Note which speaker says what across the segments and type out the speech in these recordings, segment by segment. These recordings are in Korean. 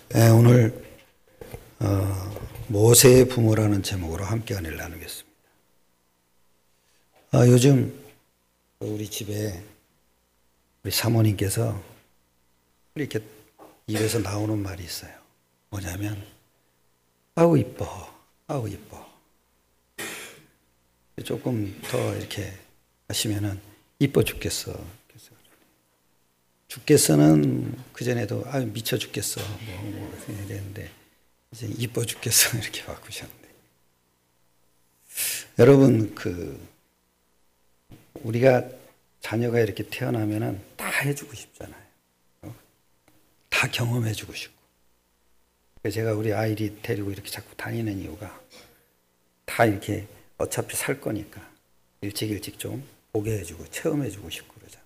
Speaker 1: 네, 오늘 모세의 부모라는 제목으로 함께 은혜를 나누겠습니다. 요즘 우리 집에 우리 사모님께서 이렇게 입에서 나오는 말이 있어요. 뭐냐면 아우 이뻐, 아우 이뻐. 조금 더 이렇게 하시면은 이뻐 죽겠어. 죽겠어는 그전에도 아유 미쳐 죽겠어 뭐 이랬는데 이제 이뻐 죽겠어 이렇게 바꾸셨는데, 여러분 우리가 자녀가 이렇게 태어나면은 다 해주고 싶잖아요. 다 경험해주고 싶고. 제가 우리 아이를 데리고 이렇게 자꾸 다니는 이유가 다 이렇게 어차피 살 거니까 일찍 좀 보게 해주고 체험해주고 싶고 그러잖아요.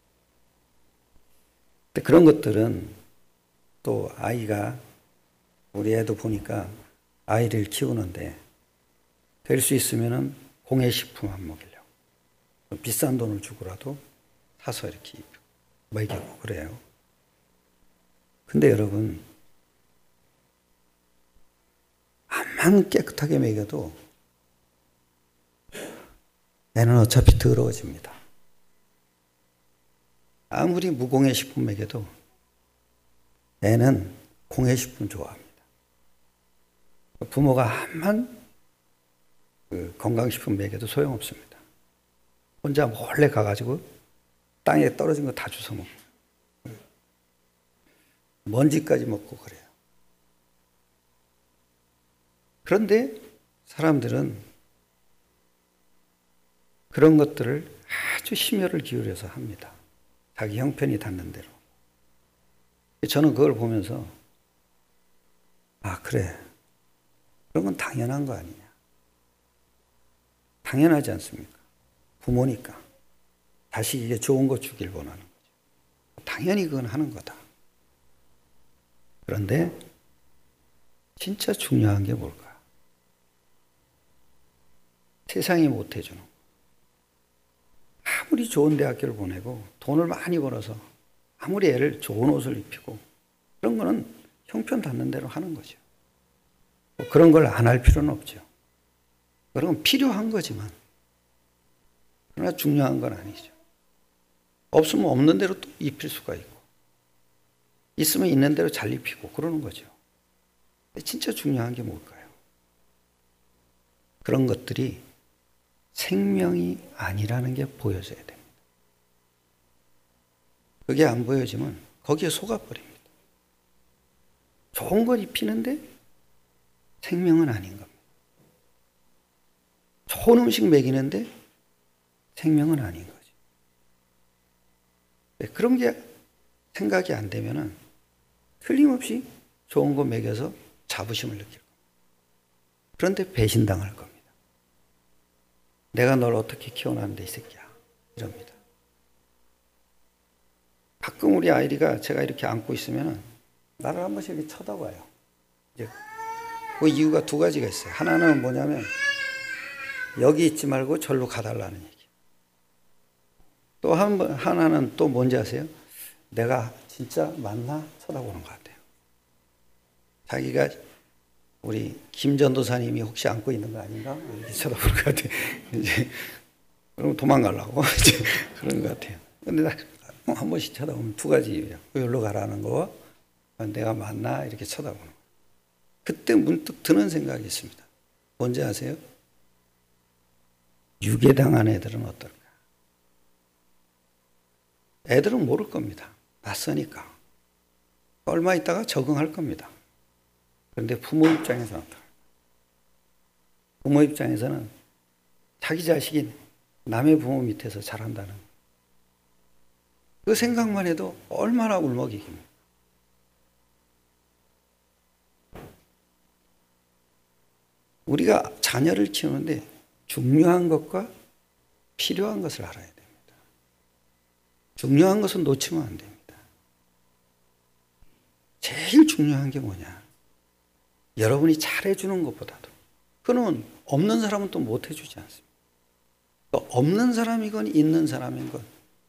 Speaker 1: 근데 그런 것들은 또 아이가, 우리 애도 보니까 아이를 키우는데 될 수 있으면은 공예식품 안 먹이려고 비싼 돈을 주고라도 사서 이렇게 먹이고 그래요. 근데 여러분, 암만 깨끗하게 먹여도 애는 어차피 더러워집니다. 아무리 무공예식품 먹여도 애는 공예식품 좋아합니다. 부모가 암만 건강식품 먹여도 소용없습니다. 혼자 몰래 가가지고 땅에 떨어진 거 다 주워 먹고 먼지까지 먹고 그래요. 그런데 사람들은 그런 것들을 아주 심혈을 기울여서 합니다. 자기 형편이 닿는 대로. 저는 그걸 보면서 아 그래, 그런 건 당연한 거 아니냐. 당연하지 않습니까? 부모니까 자식에게 좋은 거 주길 원하는 거죠. 당연히 그건 하는 거다. 그런데 진짜 중요한 게 뭘까? 세상이 못 해주는 거. 아무리 좋은 대학교를 보내고 돈을 많이 벌어서 아무리 애를 좋은 옷을 입히고 그런 거는 형편 닿는 대로 하는 거죠. 그런 걸 안 할 필요는 없죠. 그런 건 필요한 거지만 그러나 중요한 건 아니죠. 없으면 없는 대로 또 입힐 수가 있고 있으면 있는 대로 잘 입히고 그러는 거죠. 진짜 중요한 게 뭘까요? 그런 것들이 생명이 아니라는 게 보여져야 됩니다. 그게 안 보여지면 거기에 속아버립니다. 좋은 걸 입히는데 생명은 아닌 겁니다. 좋은 음식 먹이는데 생명은 아닌 거죠. 그런 게 생각이 안 되면은 틀림없이 좋은 거 먹여서 자부심을 느낄 겁니다. 그런데 배신당할 겁니다. 내가 널 어떻게 키워놨는데 이 새끼야 이럽니다. 가끔 우리 아이리가 제가 이렇게 안고 있으면 나를 한 번씩 이렇게 쳐다봐요. 이제 그 이유가 두 가지가 있어요. 하나는 뭐냐면 여기 있지 말고 절로 가달라는 얘기. 또 하나는 또 뭔지 아세요? 내가 진짜 맞나 쳐다보는 것 같아요. 자기가 우리 김 전도사님이 혹시 안고 있는 거 아닌가? 이렇게 쳐다보는 것 같아요. 이제 그럼 도망가려고 이제 그런 것 같아요. 근데 한 번씩 쳐다보면 두 가지 이유예요. 여기로 가라는 거와 내가 맞나 이렇게 쳐다보는 거예요. 그때 문득 드는 생각이 있습니다. 뭔지 아세요? 유괴당한 애들은 어떨까? 애들은 모를 겁니다. 낯서니까. 얼마 있다가 적응할 겁니다. 그런데 부모 입장에서는 어떨까? 부모 입장에서는 자기 자식이 남의 부모 밑에서 자란다는 그 생각만 해도 얼마나 울먹이깁니까? 우리가 자녀를 키우는데 중요한 것과 필요한 것을 알아야 됩니다. 중요한 것은 놓치면 안 됩니다. 제일 중요한 게 뭐냐? 여러분이 잘해주는 것보다도, 그는 없는 사람은 또 못해주지 않습니다. 없는 사람이건 있는 사람이건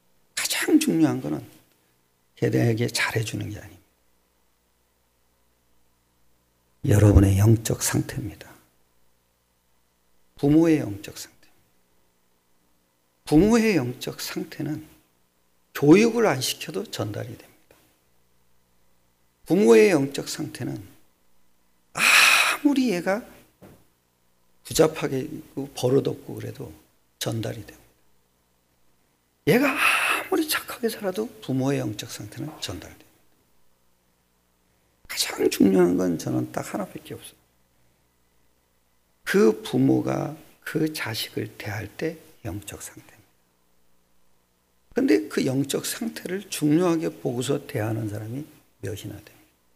Speaker 1: 가장 중요한 거는 걔네에게 잘해주는 게 아닙니다. 여러분의 영적 상태입니다. 부모의 영적 상태. 부모의 영적 상태는 교육을 안 시켜도 전달이 됩니다. 부모의 영적 상태는 아무리 얘가 부잡하게 버릇없고 그래도 전달이 됩니다. 얘가 아무리 착하게 살아도 부모의 영적 상태는 전달됩니다. 가장 중요한 건 저는 딱 하나밖에 없어요. 그 부모가 그 자식을 대할 때 영적 상태입니다. 그런데 그 영적 상태를 중요하게 보고서 대하는 사람이 몇이나 됩니다.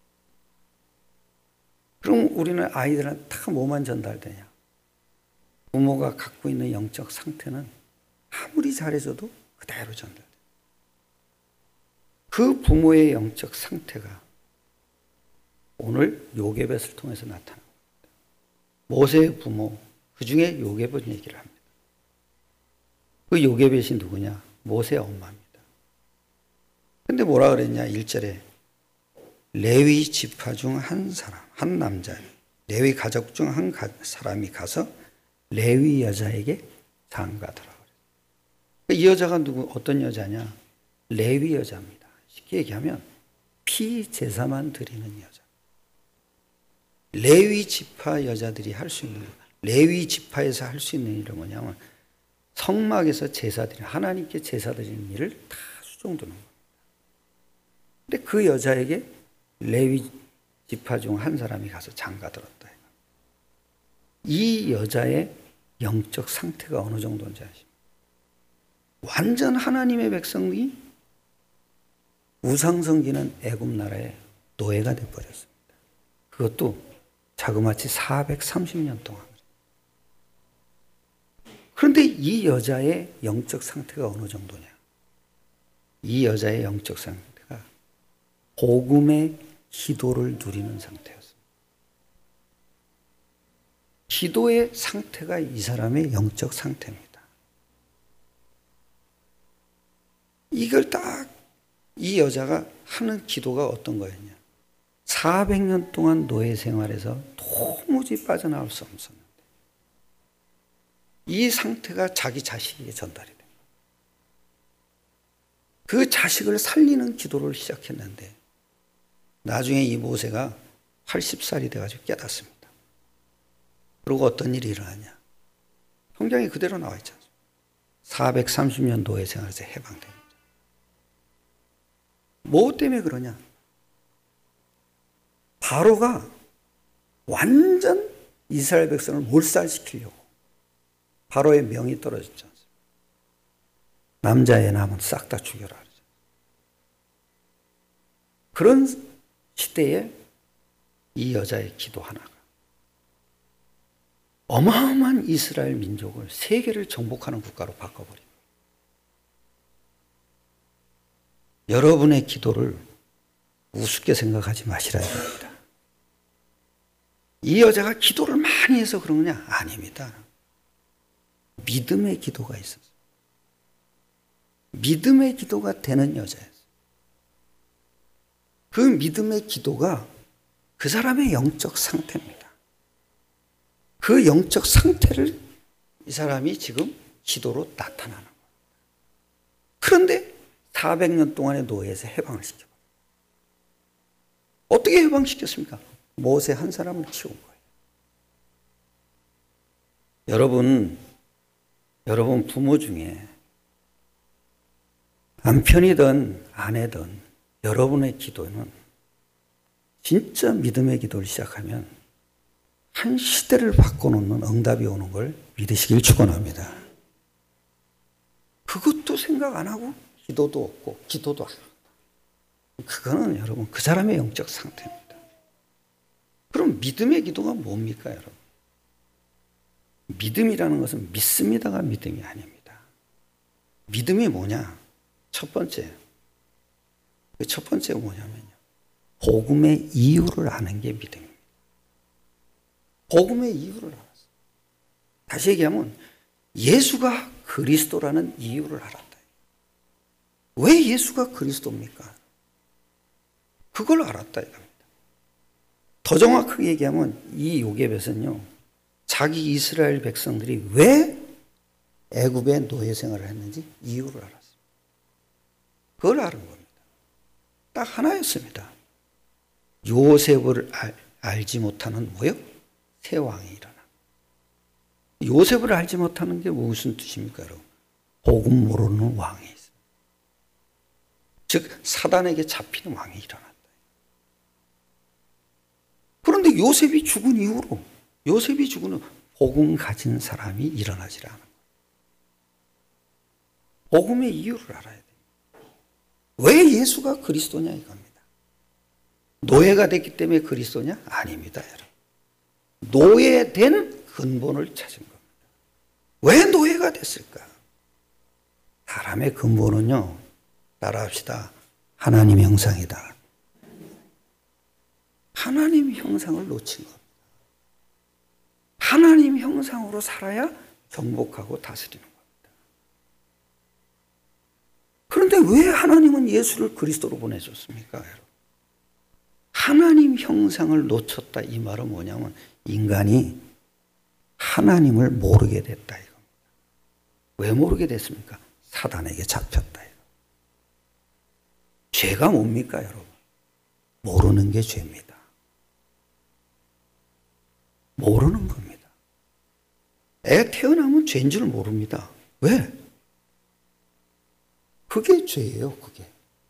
Speaker 1: 그럼 우리는 아이들한테 다 뭐만 전달되냐? 부모가 갖고 있는 영적 상태는 아무리 잘해줘도 그대로 전달돼요. 그 부모의 영적 상태가 오늘 요게벳을 통해서 나타납니다. 모세의 부모, 그 중에 요게벳 얘기를 합니다. 그 요게벳이 누구냐? 모세의 엄마입니다. 근데 뭐라 그랬냐? 1절에 레위 지파 중 한 사람, 한 남자, 레위 가족 중 한 사람이 가서 레위 여자에게 장가더라. 이 여자가 어떤 여자냐? 레위 여자입니다. 쉽게 얘기하면 피제사만 드리는 여자. 레위 지파 여자들이 할 수 있는, 레위 지파에서 할 수 있는 일은 뭐냐면 성막에서 제사 드리는, 하나님께 제사 드리는 일을 다 수종두는 겁니다. 근데 그 여자에게 레위 지파 중 한 사람이 가서 장가들었다. 이 여자의 영적 상태가 어느 정도인지 아십니까? 완전 하나님의 백성이 우상 섬기는 애굽 나라의 노예가 되어버렸습니다. 그것도 자그마치 430년 동안. 그런데 이 여자의 영적 상태가 어느 정도냐? 이 여자의 영적 상태가 복음의 기도를 누리는 상태였습니다. 기도의 상태가 이 사람의 영적 상태입니다. 이걸 딱 이 여자가 하는 기도가 어떤 거였냐? 400년 동안 노예 생활에서 도무지 빠져나올 수 없었는데 이 상태가 자기 자식에게 전달이 됩니다. 그 자식을 살리는 기도를 시작했는데 나중에 이 모세가 80살이 돼가지고 깨닫습니다. 그리고 어떤 일이 일어나냐? 성경이 그대로 나와 있잖아요. 430년 노예 생활에서 해방됩니다. 뭐 때문에 그러냐? 바로가 완전 이스라엘 백성을 몰살시키려고 바로의 명이 떨어졌지 않습니까? 남자애 남은 싹 다 죽여라. 그런 시대에 이 여자의 기도 하나가 어마어마한 이스라엘 민족을, 세계를 정복하는 국가로 바꿔버립니다. 여러분의 기도를 우습게 생각하지 마시라야 합니다. 이 여자가 기도를 많이 해서 그런 거냐? 아닙니다. 믿음의 기도가 있었어요. 믿음의 기도가 되는 여자였어요. 그 믿음의 기도가 그 사람의 영적 상태입니다. 그 영적 상태를 이 사람이 지금 기도로 나타나는 거예요. 그런데 400년 동안의 노예에서 해방을 시켜버려요. 어떻게 해방시켰습니까? 모세 한 사람을 키운 거예요. 여러분 부모 중에 남편이든 아내든 여러분의 기도는 진짜 믿음의 기도를 시작하면 한 시대를 바꿔놓는 응답이 오는 걸 믿으시길 축원합니다. 그것도 생각 안 하고 기도도 없고 기도도 안 합니다. 그거는 여러분 그 사람의 영적 상태입니다. 그럼 믿음의 기도가 뭡니까 여러분? 믿음이라는 것은 믿습니다가 믿음이 아닙니다. 믿음이 뭐냐? 첫 번째, 그 첫 번째가 뭐냐면요, 복음의 이유를 아는 게 믿음입니다. 복음의 이유를 알았어요. 다시 얘기하면 예수가 그리스도라는 이유를 알았다. 왜 예수가 그리스도입니까? 그걸 알았다 이겁니다. 더 정확하게 얘기하면 이 요게벳은요, 자기 이스라엘 백성들이 왜 애굽의 노예 생활을 했는지 이유를 알았습니다. 그걸 아는 겁니다. 딱 하나였습니다. 요셉을 알지 못하는 뭐요? 새 왕이 일어나. 요셉을 알지 못하는 게 무슨 뜻입니까, 여러분? 복음 모르는 왕이 있어요. 즉 사단에게 잡히는 왕이 일어났다. 그런데 요셉이 죽은 이후로, 요셉이 죽은 후 복음 가진 사람이 일어나질 않은 거예요. 복음의 이유를 알아야 돼요. 왜 예수가 그리스도냐 이겁니다. 노예가 됐기 때문에 그리스도냐? 아닙니다, 여러분. 노예된 근본을 찾은 겁니다. 왜 노예가 됐을까? 사람의 근본은요, 따라합시다. 하나님 형상이다. 하나님 형상을 놓친 겁니다. 하나님 형상으로 살아야 정복하고 다스리는 겁니다. 그런데 왜 하나님은 예수를 그리스도로 보내줬습니까, 여러분? 하나님 형상을 놓쳤다 이 말은 뭐냐면 인간이 하나님을 모르게 됐다 이겁니다. 왜 모르게 됐습니까? 사단에게 잡혔다. 죄가 뭡니까, 여러분? 모르는 게 죄입니다. 모르는 겁니다. 애 태어나면 죄인 줄 모릅니다. 왜? 그게 죄예요, 그게.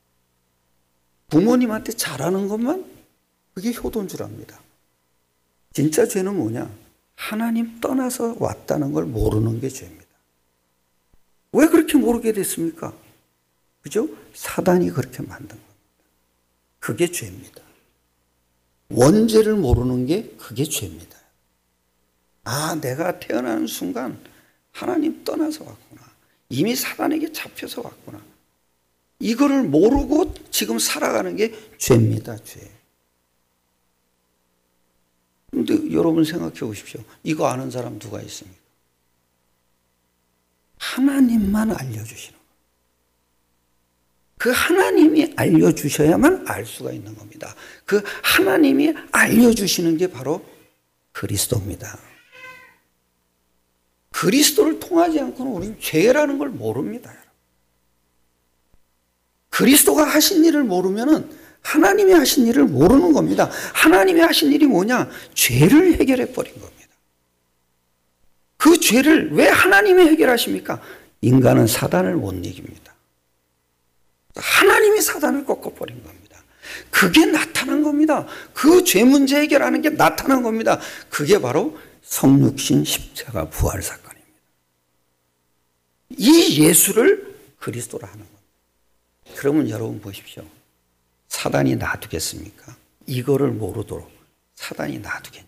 Speaker 1: 부모님한테 잘하는 것만 그게 효도인 줄 압니다. 진짜 죄는 뭐냐? 하나님 떠나서 왔다는 걸 모르는 게 죄입니다. 왜 그렇게 모르게 됐습니까? 그죠? 사단이 그렇게 만든 겁니다. 그게 죄입니다. 원죄를 모르는 게 그게 죄입니다. 아, 내가 태어나는 순간 하나님 떠나서 왔구나. 이미 사단에게 잡혀서 왔구나. 이거를 모르고 지금 살아가는 게 죄입니다, 죄. 그런데 여러분 생각해 보십시오. 이거 아는 사람 누가 있습니까? 하나님만 알려주시는 거예요. 그 하나님이 알려주셔야만 알 수가 있는 겁니다. 그 하나님이 알려주시는 게 바로 그리스도입니다. 그리스도를 통하지 않고는 우리는 죄라는 걸 모릅니다. 그리스도가 하신 일을 모르면은 하나님이 하신 일을 모르는 겁니다. 하나님이 하신 일이 뭐냐? 죄를 해결해 버린 겁니다. 그 죄를 왜 하나님이 해결하십니까? 인간은 사단을 못 이깁니다. 하나님이 사단을 꺾어버린 겁니다. 그게 나타난 겁니다. 그 죄 문제 해결하는 게 나타난 겁니다. 그게 바로 성육신 십자가 부활 사건입니다. 이 예수를 그리스도라 하는 겁니다. 그러면 여러분 보십시오. 사단이 놔두겠습니까? 이거를 모르도록 사단이 놔두겠냐고요.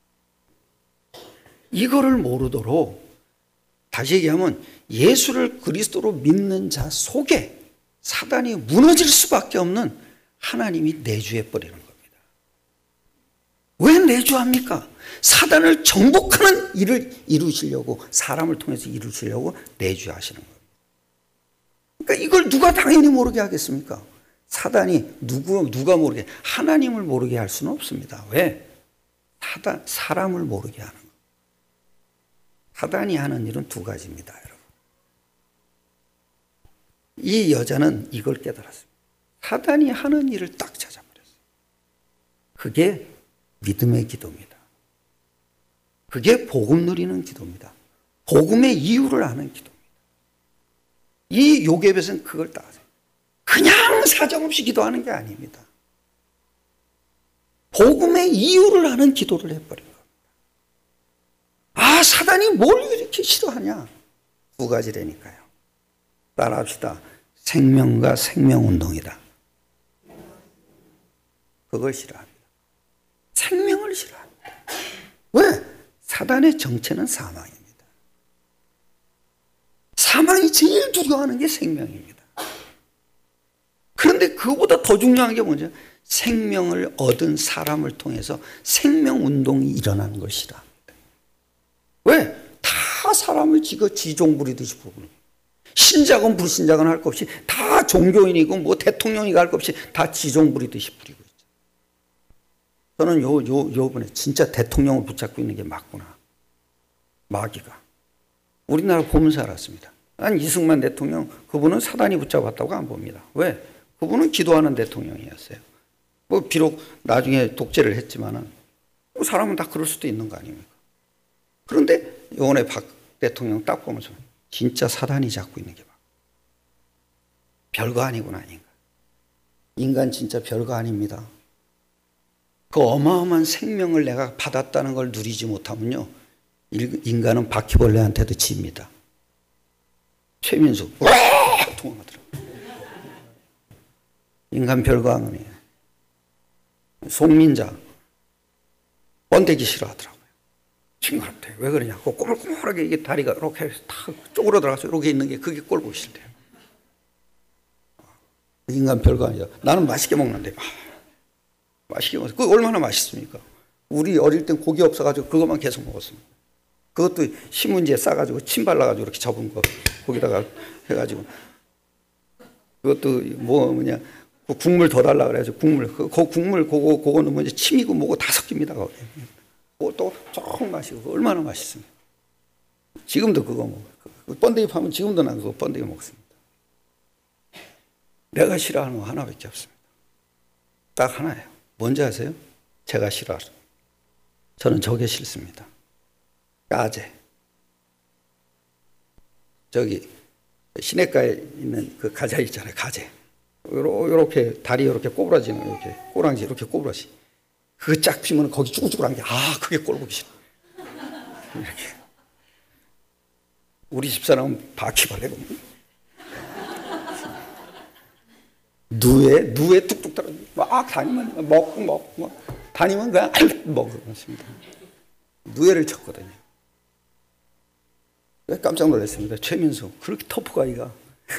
Speaker 1: 이거를 모르도록, 다시 얘기하면 예수를 그리스도로 믿는 자 속에 사단이 무너질 수밖에 없는 하나님이 내주해버리는 겁니다. 왜 내주합니까? 사단을 정복하는 일을 이루시려고, 사람을 통해서 이루시려고 내주하시는 겁니다. 그러니까 이걸 누가 당연히 모르게 하겠습니까? 사단이 누가 모르게, 하나님을 모르게 할 수는 없습니다. 왜? 사람을 모르게 하는 거예요. 사단이 하는 일은 두 가지입니다, 여러분. 이 여자는 이걸 깨달았습니다. 사단이 하는 일을 딱 찾아버렸어요. 그게 믿음의 기도입니다. 그게 복음 누리는 기도입니다. 복음의 이유를 아는 기도입니다. 이 요게벳은 그걸 딱 아세요. 그냥 사정없이 기도하는 게 아닙니다. 복음의 이유를 아는 기도를 해버린 겁니다. 아, 사단이 뭘 이렇게 싫어하냐? 두 가지라니까요. 따라합시다. 생명과 생명운동이다. 그걸 싫어합니다. 생명을 싫어합니다. 왜? 사단의 정체는 사망입니다. 사망이 제일 두려워하는 게 생명입니다. 그런데 그보다 더 중요한 게 뭐죠? 생명을 얻은 사람을 통해서 생명운동이 일어나는 걸 싫어합니다. 왜? 다 사람을 지종 부리듯이 부르는 거예요. 신자건 불신자건 할 것 없이 다 종교인이고 뭐 대통령이고 할 것 없이 다 지종 부리듯이 부리고 있죠. 저는 요번에 진짜 대통령을 붙잡고 있는 게 맞구나. 마귀가. 우리나라 보면서 알았습니다. 난 이승만 대통령, 그분은 사단이 붙잡았다고 안 봅니다. 왜? 그분은 기도하는 대통령이었어요. 뭐 비록 나중에 독재를 했지만은 사람은 다 그럴 수도 있는 거 아닙니까? 그런데 이번에 박 대통령 딱 보면서 진짜 사단이 잡고 있는 게 막 별거 아니구나. 인간 진짜 별거 아닙니다. 그 어마어마한 생명을 내가 받았다는 걸 누리지 못하면요, 인간은 바퀴벌레한테도 집니다. 최민수 으악 도망가더라고요. 인간 별거 아니에요. 송민자 번데기 싫어하더라고요. 징그럽대요. 왜 그러냐고. 꼬물꼬물하게 이게 다리가 이렇게 탁 쪼그러 들어가서 이렇게 있는 게 그게 꼴 보기 싫대요. 인간 별거 아니야. 나는 맛있게 먹는데 맛있게 먹어. 그거 얼마나 맛있습니까? 우리 어릴 땐 고기 없어가지고 그것만 계속 먹었습니다. 그것도 신문지에 싸가지고 침 발라가지고 이렇게 접은 거 거기다가 해가지고 그것도 뭐냐 그 국물 더 달라 그래가지고 국물 그거는 뭐지 침이고 뭐고 다 섞입니다. 그것도 조금 마시고 얼마나 맛있습니까? 지금도 그거 먹어요. 번데기 파면 지금도 난 그거 번데기 먹습니다. 내가 싫어하는 거 하나밖에 없습니다. 딱 하나예요. 뭔지 아세요? 제가 싫어하는. 저는 저게 싫습니다. 가재. 저기 시내가에 있는 그 가재 있잖아요. 가재. 요렇게 다리 이렇게 꼬부라지는 이렇게 꼬랑지 이렇게 꼬부라지. 그거 쫙 피면 거기 쭈글쭈글한 게 그게 꼴보기 싫어. 이렇게. 우리 집사람은 바퀴벌레고 누에 뚝뚝 떨어져 막 다니면 먹고 다니면 그냥 먹습니다. 누에를 쳤거든요. 깜짝 놀랐습니다. 최민수 그렇게 터프가 아이가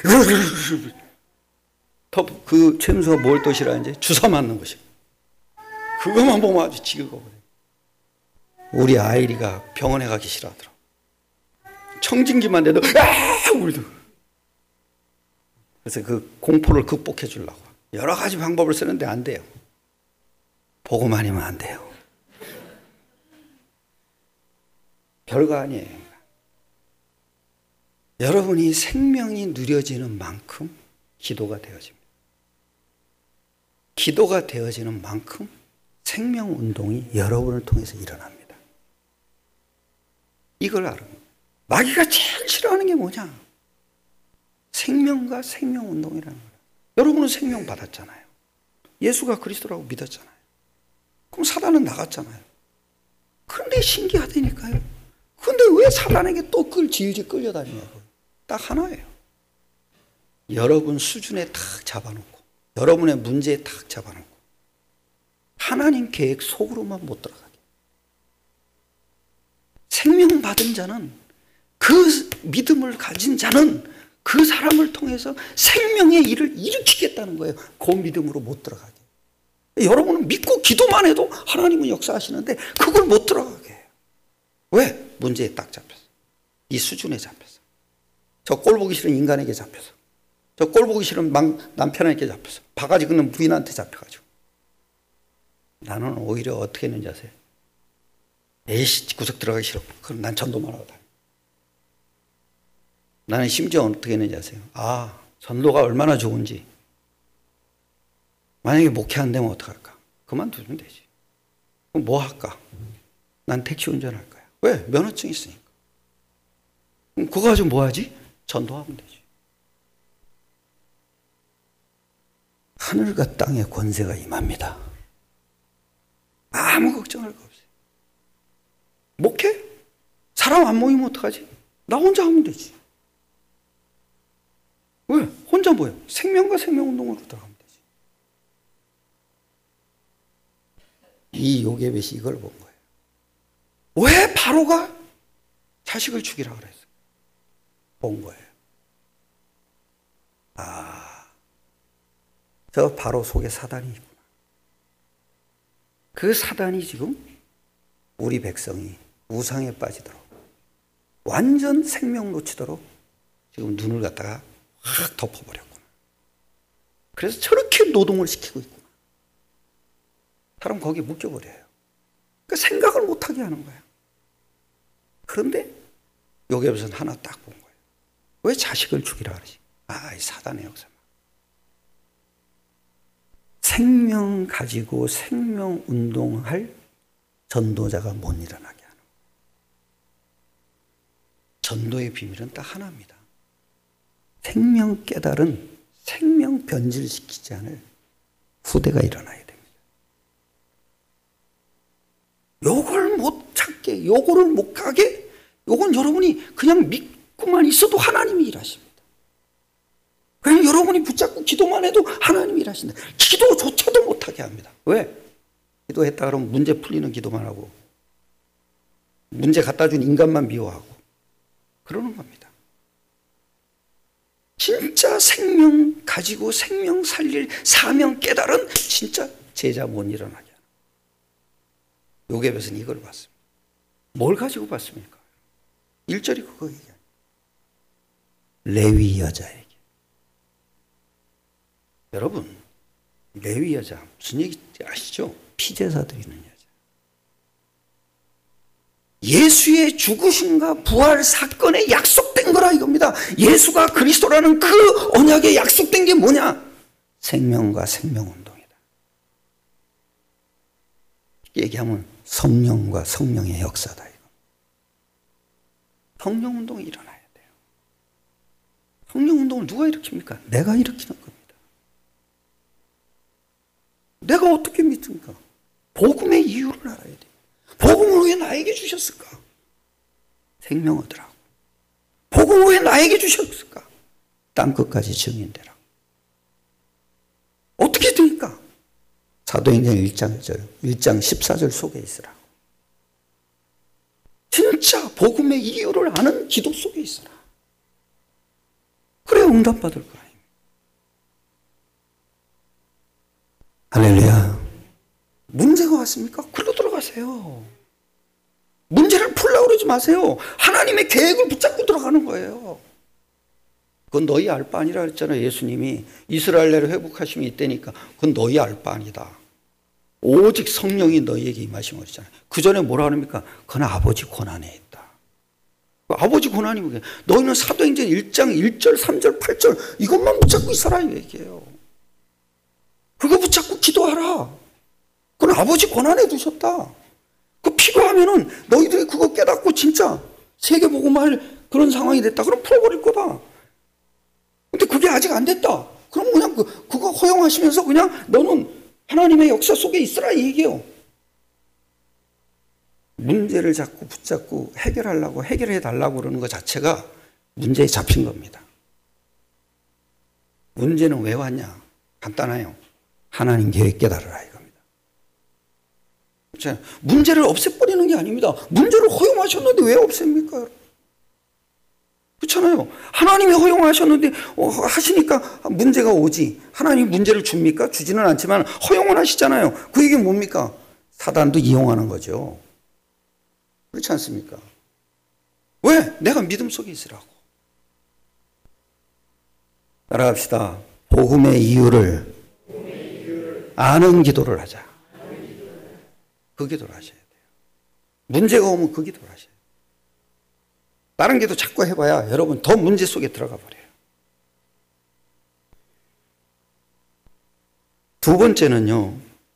Speaker 1: 터프 그 최민수가 뭘 또 싫어하는지 주사 맞는 것이 그것만 보면 아주 지긋거거든요. 우리 아이리가 병원에 가기 싫어하더라고. 청진기만 돼도 울더. 그래서 그 공포를 극복해 주려고 여러 가지 방법을 쓰는데 안 돼요. 보고만 하면 안 돼요. 별거 아니에요. 여러분이 생명이 누려지는 만큼 기도가 되어집니다. 기도가 되어지는 만큼 생명 운동이 여러분을 통해서 일어납니다. 이걸 알아요. 마귀가 제일 싫어하는 게 뭐냐? 생명과 생명 운동이라는 거예요. 여러분은 생명 받았잖아요. 예수가 그리스도라고 믿었잖아요. 그럼 사단은 나갔잖아요. 그런데 신기하다니까요. 그런데 왜 사단에게 또 그걸 질질 끌려다니냐고요. 딱 하나예요. 여러분 수준에 탁 잡아놓고 여러분의 문제에 탁 잡아놓고 하나님 계획 속으로만 못 들어가게. 생명 받은 자는 그 믿음을 가진 자는 그 사람을 통해서 생명의 일을 일으키겠다는 거예요. 그 믿음으로 못 들어가게. 여러분은 믿고 기도만 해도 하나님은 역사하시는데 그걸 못 들어가게 해요. 왜? 문제에 딱 잡혀서. 이 수준에 잡혀서. 저 꼴 보기 싫은 인간에게 잡혀서. 저 꼴 보기 싫은 남편에게 잡혀서. 바가지 긁는 부인한테 잡혀가지고. 나는 오히려 어떻게 했는지 아세요? 에이씨 구석 들어가기 싫어. 그럼 난 전도만 하고 다녀. 나는 심지어 어떻게 했는지 아세요? 전도가 얼마나 좋은지. 만약에 목회 안 되면 어떡할까? 그만두면 되지. 그럼 뭐 할까? 난 택시 운전할 거야. 왜? 면허증 있으니까. 그럼 그거 가지고 뭐 하지? 전도하면 되지. 하늘과 땅의 권세가 임합니다. 아무 걱정할 거 없어요. 목회? 사람 안 모이면 어떡하지? 나 혼자 하면 되지. 왜? 혼자 뭐예요? 생명과 생명운동으로 들어가면 되지. 이 요게벳이 이걸 본 거예요. 왜 바로가 자식을 죽이라 그랬어요? 본 거예요. 저 바로 속에 사단이 있구나. 그 사단이 지금 우리 백성이 우상에 빠지도록 완전 생명 놓치도록 지금 눈을 갖다가 확 덮어버렸구나. 그래서 저렇게 노동을 시키고 있구나. 사람 거기에 묶여버려요. 그러니까 생각을 못하게 하는 거예요. 그런데 요괴벳은 하나 딱 본 거예요. 왜 자식을 죽이라 그러지? 이 사단의 역사. 생명 가지고 생명 운동할 전도자가 못 일어나게 하는 거예요. 전도의 비밀은 딱 하나입니다. 생명 깨달은 생명 변질시키지 않을 후대가 일어나야 됩니다. 요걸 못 찾게, 요거를 못 가게, 요건 여러분이 그냥 믿고만 있어도 하나님이 일하십니다. 그냥 여러분이 붙잡고 기도만 해도 하나님이 일하신다. 기도조차도 못하게 합니다. 왜? 기도했다 그러면 문제 풀리는 기도만 하고 문제 갖다 준 인간만 미워하고 그러는 겁니다. 진짜 생명 가지고 생명 살릴 사명 깨달은 진짜 제자 못 일어나게 하는. 요괴벳은 이걸 봤습니다. 뭘 가지고 봤습니까? 1절이 그거 얘기해요. 레위 여자에게. 여러분, 레위 여자 무슨 얘기인지 아시죠? 피제사 드리는 여자. 예수의 죽으심과 부활 사건에 약속된 거라 이겁니다. 예수가 그리스도라는 그 언약에 약속된 게 뭐냐? 생명과 생명운동이다. 얘기하면 성령과 성령의 역사다. 이거. 성령운동이 일어나야 돼요. 성령운동을 누가 일으킵니까? 내가 일으키는 겁니다. 내가 어떻게 믿습니까? 복음의 이유를 알아야 돼요. 복음을 왜 나에게 주셨을까? 생명 얻으라고. 복음을 왜 나에게 주셨을까? 땅끝까지 증인되라고. 어떻게 됩니까? 사도행전 1장 14절 속에 있으라고. 진짜 복음의 이유를 아는 기도 속에 있으라. 그래야 응답받을 거예요. 할렐루야. 문제가 왔습니까? 글로 들어가세요. 문제를 풀려고 그러지 마세요. 하나님의 계획을 붙잡고 들어가는 거예요. 그건 너희 알 바 아니라 그랬잖아요. 예수님이 이스라엘 나라를 회복하심이 있다니까 그건 너희 알 바 아니다. 오직 성령이 너희에게 임하심을 그랬잖아요. 그 전에 뭐라 합니까? 그건 아버지 권한에 있다. 아버지 권한이 뭐게? 너희는 사도행전 1장 1절 3절 8절 이것만 붙잡고 있어라 이 얘기예요. 그거 붙잡고 기도하라. 그건 아버지 권한에 두셨다. 그 필요하면은 너희들이 그거 깨닫고 진짜 세계복음할 그런 상황이 됐다. 그럼 풀어버릴 거다. 근데 그게 아직 안 됐다. 그럼 그냥 그거 허용하시면서 그냥 너는 하나님의 역사 속에 있으라 이 얘기예요. 문제를 자꾸 붙잡고 해결하려고 해결해 달라고 그러는 것 자체가 문제에 잡힌 겁니다. 문제는 왜 왔냐? 간단해요. 하나님 계획 깨달으라 이겁니다. 문제를 없애버리는 게 아닙니다. 문제를 허용하셨는데 왜 없앱니까? 그렇잖아요. 하나님이 허용하셨는데 하시니까 문제가 오지. 하나님이 문제를 줍니까? 주지는 않지만 허용은 하시잖아요. 그 얘기는 뭡니까? 사단도 이용하는 거죠. 그렇지 않습니까? 왜? 내가 믿음 속에 있으라고. 따라갑시다. 복음의 이유를 아는 기도를 하자. 그 기도를 하셔야 돼요. 문제가 오면 그 기도를 하셔야 돼요. 다른 기도 자꾸 해봐야 여러분 더 문제 속에 들어가 버려요. 두 번째는요.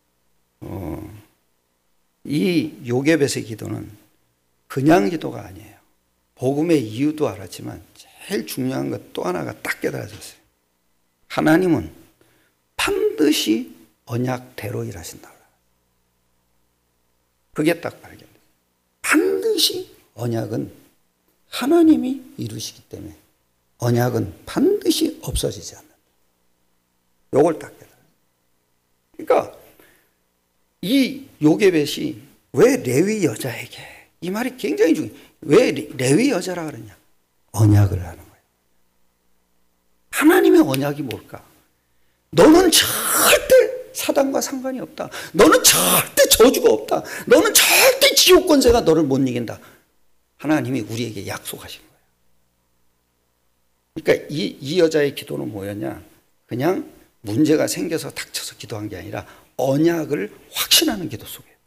Speaker 1: 이 요괴벳의 기도는 그냥 기도가 아니에요. 복음의 이유도 알았지만 제일 중요한 것 또 하나가 딱 깨달아졌어요. 하나님은 반드시 언약대로 일하신다. 그게 딱 발견돼요. 반드시 언약은 하나님이 이루시기 때문에 언약은 반드시 없어지지 않는다. 요걸 딱 깨달아요. 그러니까 이 요괴벳이 왜 레위 여자에게 이 말이 굉장히 중요해요. 왜 레위 여자라 그러냐? 언약을 하는 거예요. 하나님의 언약이 뭘까? 너는 절대 사단과 상관이 없다. 너는 절대 저주가 없다. 너는 절대 지옥 권세가 너를 못 이긴다. 하나님이 우리에게 약속하신 거예요. 그러니까 이 여자의 기도는 뭐였냐? 그냥 문제가 생겨서 닥쳐서 기도한 게 아니라 언약을 확신하는 기도 속이에요.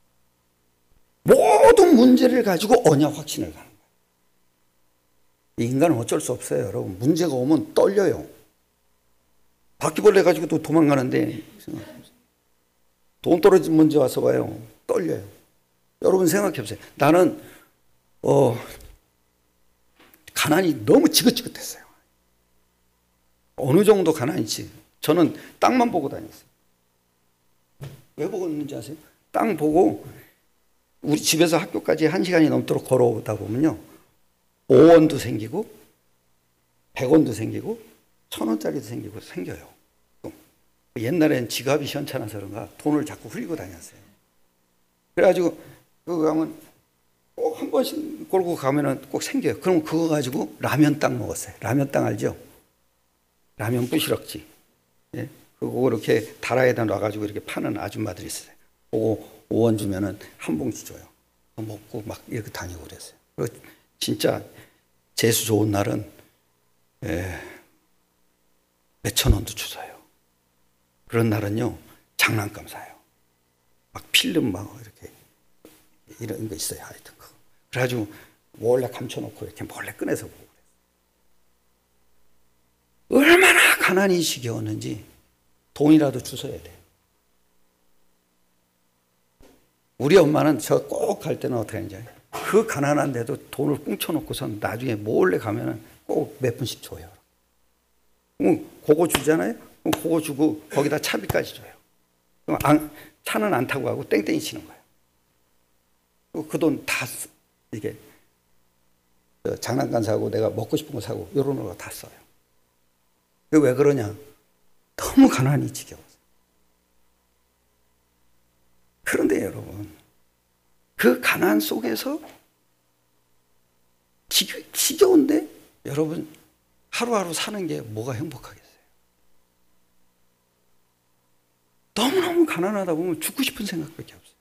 Speaker 1: 모든 문제를 가지고 언약 확신을 가는 거예요. 인간은 어쩔 수 없어요, 여러분. 문제가 오면 떨려요. 바퀴벌레 가지고도 도망가는데 돈 떨어진 문제 와서 봐요. 떨려요. 여러분 생각해 보세요. 나는 가난이 너무 지긋지긋했어요. 어느 정도 가난인지 저는 땅만 보고 다녔어요. 왜 보고 있는지 아세요? 땅 보고 우리 집에서 학교까지 1시간이 넘도록 걸어오다 보면요, 5원도 생기고 100원도 생기고 1000원짜리도 생기고 생겨요. 옛날엔 지갑이 시원찮아서 그런가 돈을 자꾸 흘리고 다녔어요. 그래가지고 그거 가면 꼭 한 번씩 걸고 가면은 꼭 생겨요. 그럼 그거 가지고 라면 땅 먹었어요. 라면 땅 알죠? 라면 부시럭지. 예? 그거 이렇게 다라에다 놔가지고 이렇게 파는 아줌마들이 있어요. 그거 5원 주면은 한 봉지 줘요. 그거 먹고 막 이렇게 다니고 그랬어요. 그리고 진짜 재수 좋은 날은 몇천 원도 주어요. 그런 날은요, 장난감 사요. 막 필름 막 이렇게 이런 거 있어요. 하여튼 그거. 그래가지고 몰래 감춰놓고 이렇게 몰래 꺼내서 보고 그래요. 얼마나 가난이 지겨웠는지 돈이라도 주워야 돼요. 우리 엄마는 저 꼭 갈 때는 어떻게 하는지 그 가난한데도 돈을 꽁쳐놓고선 나중에 몰래 가면은 꼭 몇 푼씩 줘요. 그거 주잖아요? 그럼 그거 주고 거기다 차비까지 줘요. 그럼 차는 안 타고 가고 땡땡이 치는 거예요. 그 돈 다 이게 장난감 사고 내가 먹고 싶은 거 사고 이런 거 다 써요. 왜 그러냐? 너무 가난이 지겨워서. 그런데 여러분, 그 가난 속에서 지겨운데 여러분 하루하루 사는 게 뭐가 행복하겠어요? 너무너무 가난하다 보면 죽고 싶은 생각밖에 없어요.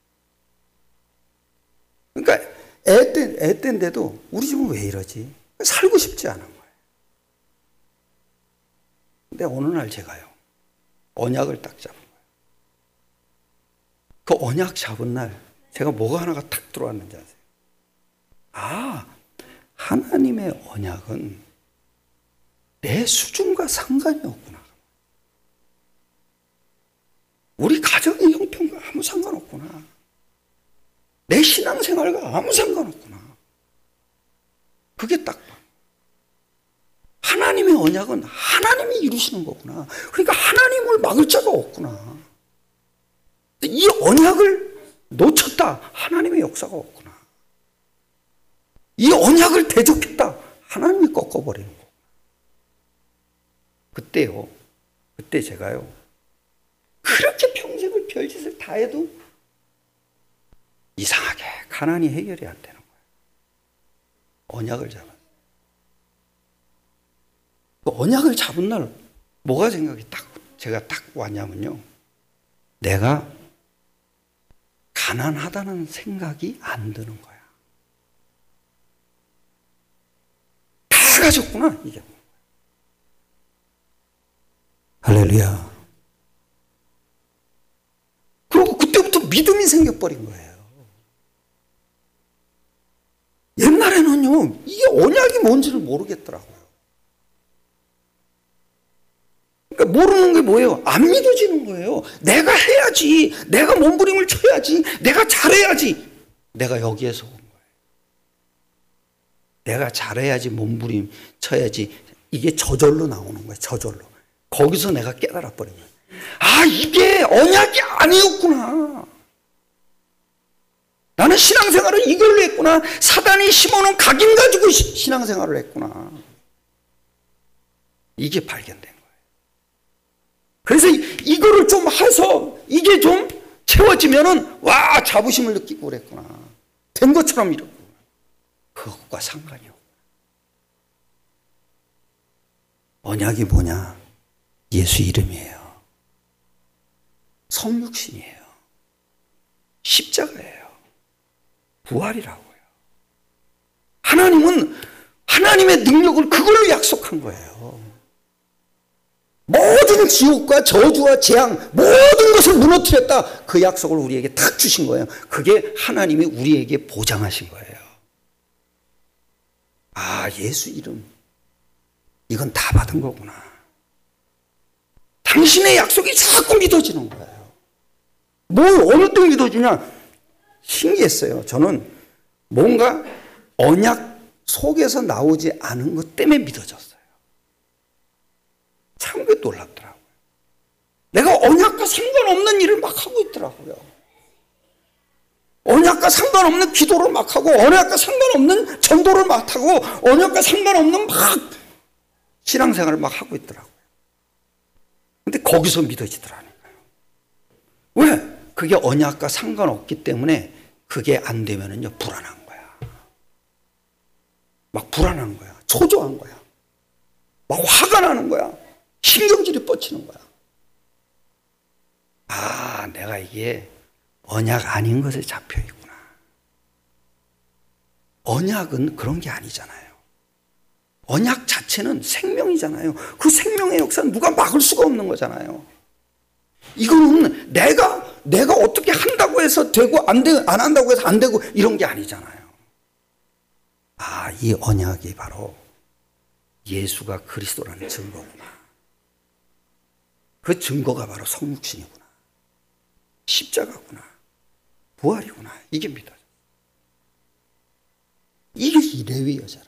Speaker 1: 그러니까 애 때인데도 우리 집은 왜 이러지? 살고 싶지 않은 거예요. 근데 어느 날 제가요, 언약을 딱 잡은 거예요. 그 언약 잡은 날 제가 뭐가 하나가 탁 들어왔는지 아세요? 아, 하나님의 언약은 내 수준과 상관이 없구나. 우리 가정의 형편과 아무 상관없구나. 내 신앙생활과 아무 상관없구나. 그게 딱 하나님의 언약은 하나님이 이루시는 거구나. 그러니까 하나님을 막을 자가 없구나. 이 언약을 놓쳤다. 하나님의 역사가 없구나. 이 언약을 대적했다. 하나님이 꺾어버리는 거구나. 그때 제가요, 그렇게 평생을 별짓을 다 해도 이상하게 가난이 해결이 안 되는 거예요. 언약을 잡았어요. 그 언약을 잡은 날 뭐가 생각이 제가 딱 왔냐면요, 내가 가난하다는 생각이 안 드는 거야. 다 가졌구나, 이게. 할렐루야. 그리고 그때부터 믿음이 생겨버린 거예요. 옛날에는요, 이게 언약이 뭔지를 모르겠더라고요. 그러니까 모르는 게 뭐예요? 안 믿어지는 거예요. 내가 해야지, 내가 몸부림을 쳐야지, 내가 잘해야지. 내가 여기에서 온 거예요. 내가 잘해야지, 몸부림 쳐야지. 이게 저절로 나오는 거예요. 저절로. 거기서 내가 깨달아 버린 거예요. 아, 이게 언약이 아니었구나. 나는 신앙생활을 이걸로 했구나. 사단이 심어놓은 각인 가지고 신앙생활을 했구나. 이게 발견된 거예요. 그래서 이거를 좀 해서 이게 좀 채워지면은 와, 자부심을 느끼고 그랬구나. 된 것처럼 이러고. 그것과 상관이 없구나. 언약이 뭐냐? 예수 이름이에요. 성육신이에요. 십자가예요. 부활이라고요. 하나님은 하나님의 능력을 그걸로 약속한 거예요. 모든 지옥과 저주와 재앙 모든 것을 무너뜨렸다. 그 약속을 우리에게 탁 주신 거예요. 그게 하나님이 우리에게 보장하신 거예요. 아, 예수 이름 이건 다 받은 거구나. 당신의 약속이 자꾸 믿어지는 거예요. 뭘 어느 때 믿어지냐? 신기했어요. 저는 뭔가 언약 속에서 나오지 않은 것 때문에 믿어졌어요. 참 그 놀랍더라고요. 내가 언약과 상관없는 일을 막 하고 있더라고요. 언약과 상관없는 기도를 막 하고, 언약과 상관없는 전도를 막 하고, 언약과 상관없는 막 신앙생활을 막 하고 있더라고요. 근데 거기서 믿어지더라니까요. 왜? 그게 언약과 상관없기 때문에 그게 안 되면은요, 불안한 거야. 막 불안한 거야. 초조한 거야. 막 화가 나는 거야. 신경질이 뻗치는 거야. 아, 내가 이게 언약 아닌 것에 잡혀 있구나. 언약은 그런 게 아니잖아요. 언약 자체는 생명이잖아요. 그 생명의 역사는 누가 막을 수가 없는 거잖아요. 이거는 내가 어떻게 한다고 해서 되고 안 한다고 해서 안 되고 이런 게 아니잖아요. 아, 이 언약이 바로 예수가 그리스도라는 증거구나. 그 증거가 바로 성육신이구나. 십자가구나. 부활이구나. 이게 믿어져. 이게 이 레위 여자라.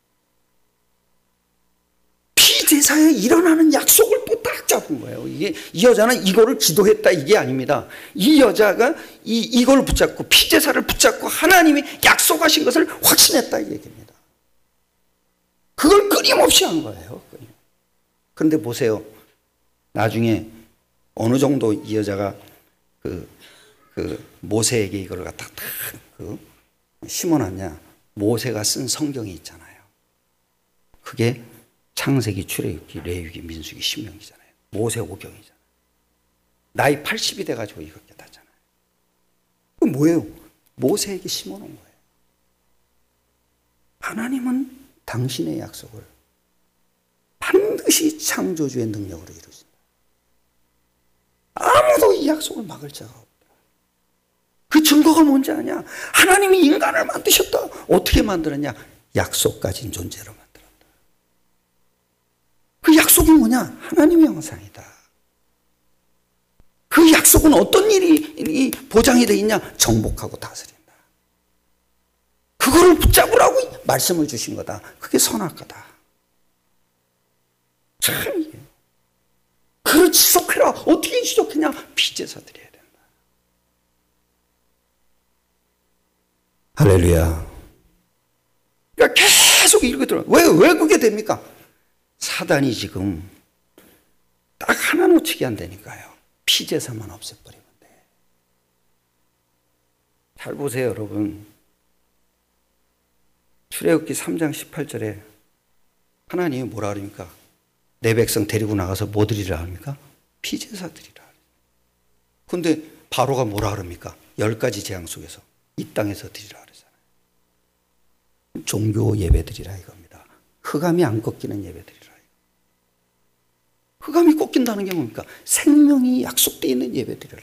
Speaker 1: 피제사에 일어나는 약속을 또 딱 잡은 거예요. 이 여자는 이거를 기도했다 이게 아닙니다. 이 여자가 이걸 붙잡고 피제사를 붙잡고 하나님이 약속하신 것을 확신했다 이 얘기입니다. 그걸 끊임없이 한 거예요. 그런데 보세요. 나중에 어느 정도 이 여자가 그 모세에게 이걸 갖다 딱 심어놨냐. 모세가 쓴 성경이 있잖아요. 그게 창세기, 출애굽기, 레위기, 민수기, 신명기잖아요. 모세 오경이잖아요. 나이 80이 돼가지고 이거 깨닫잖아요. 그 뭐예요? 모세에게 심어놓은 거예요. 하나님은 당신의 약속을 반드시 창조주의 능력으로 이루신다. 아무도 이 약속을 막을 자가 없다. 그 증거가 뭔지 아냐? 하나님이 인간을 만드셨다. 어떻게 만들었냐? 약속 가진 존재로 만들었다. 그 약속이 뭐냐? 하나님의 형상이다. 그 약속은 어떤 일이 보장이 되어 있냐? 정복하고 다스린다. 그거를 붙잡으라고 말씀을 주신 거다. 그게 선악과다. 참 이게. 그걸 지속해라. 어떻게 지속했냐? 피제사 드려야 된다. 할렐루야. 그러니까 계속 읽어들어. 왜 그게 됩니까? 사단이 지금 딱 하나 놓치게 안 되니까요. 피제사만 없애버리면 돼. 잘 보세요, 여러분. 출애굽기 3장 18절에 하나님이 뭐라 그럽니까? 내 백성 데리고 나가서 뭐 드리라 합니까? 피제사 드리라. 근데 바로가 뭐라 그럽니까? 10가지 재앙 속에서 이 땅에서 드리라 그러잖아요. 종교 예배 드리라 이겁니다. 흑암이 안 꺾이는 예배 드리라. 흑암이 꺾인다는 게 뭡니까? 생명이 약속되어 있는 예배 드리라.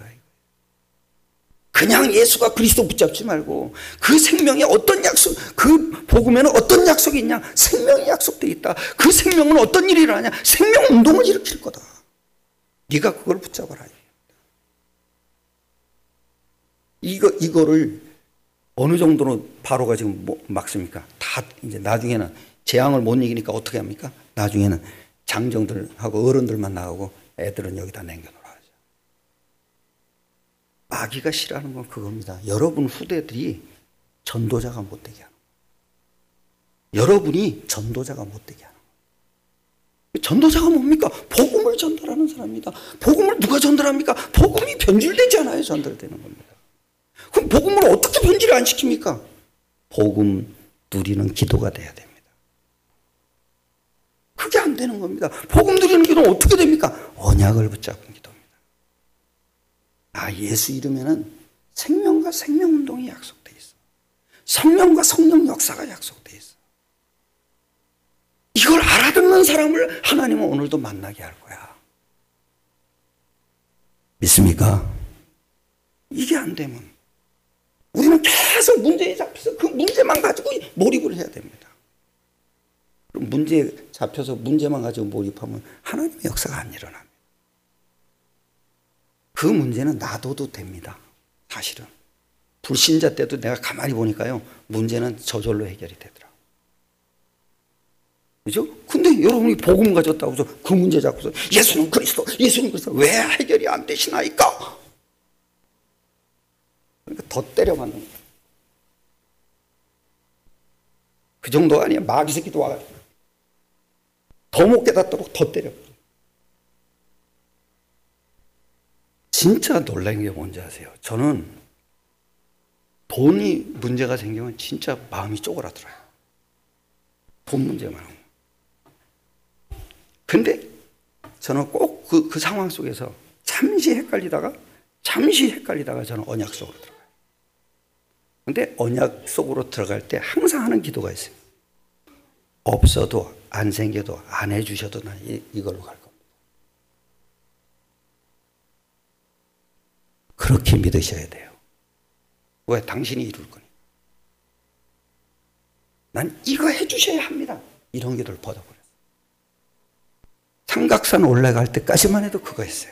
Speaker 1: 그냥 예수가 그리스도 붙잡지 말고 그 생명에 어떤 약속, 그 복음에는 어떤 약속이 있냐? 생명이 약속되어 있다. 그 생명은 어떤 일이 일어나냐? 생명 운동을 일으킬 거다. 네가 그걸 붙잡아라. 이거를 어느 정도로 바로가 지금 막습니까? 다 이제 나중에는 재앙을 못 이기니까 어떻게 합니까? 나중에는 장정들하고 어른들만 나오고 애들은 여기다 남겨놓으라. 마귀가 싫어하는 건 그겁니다. 여러분 후대들이 전도자가 못되게 하는 거예요. 여러분이 전도자가 못되게 하는 거예요. 전도자가 뭡니까? 복음을 전달하는 사람입니다. 복음을 누가 전달합니까? 복음이 변질되지 않아요. 전달되는 겁니다. 그럼 복음을 어떻게 변질을 안 시킵니까? 복음 누리는 기도가 돼야 됩니다. 그게 안 되는 겁니다. 복음 누리는 기도는 어떻게 됩니까? 언약을 붙잡은 기도입니다. 아, 예수 이름에는 생명과 생명 운동이 약속돼 있어. 성령과 성령 역사가 약속돼 있어. 이걸 알아듣는 사람을 하나님은 오늘도 만나게 할 거야. 믿습니까? 이게 안 되면 우리는 계속 문제에 잡혀서 그 문제만 가지고 몰입을 해야 됩니다. 그럼 문제에 잡혀서 문제만 가지고 몰입하면 하나님의 역사가 안 일어납니다. 그 문제는 놔둬도 됩니다. 사실은. 불신자 때도 내가 가만히 보니까요, 문제는 저절로 해결이 되더라고요. 그죠? 근데 여러분이 복음 가졌다고 해서 그 문제 잡고서 예수는 그리스도, 예수는 그리스도 왜 해결이 안 되시나이까? 그러니까 더 때려맞는 거예요. 그 정도가 아니야. 마귀 새끼도 와가지고 더 못 깨닫도록 더 때려. 진짜 놀란 게 뭔지 아세요? 저는 돈이 문제가 생기면 진짜 마음이 쪼그라들어요. 돈 문제만 하면. 근데 저는 꼭 그 상황 속에서 잠시 헷갈리다가 저는 언약 속으로 들어가요. 근데 언약 속으로 들어갈 때 항상 하는 기도가 있어요. 없어도 안 생겨도 안 해주셔도 난 이걸로 갈 겁니다. 그렇게 믿으셔야 돼요. 왜? 당신이 이룰 거니. 난 이거 해주셔야 합니다. 이런 기도를 뻗어버렸어요. 삼각산 올라갈 때까지만 해도 그거 했어요.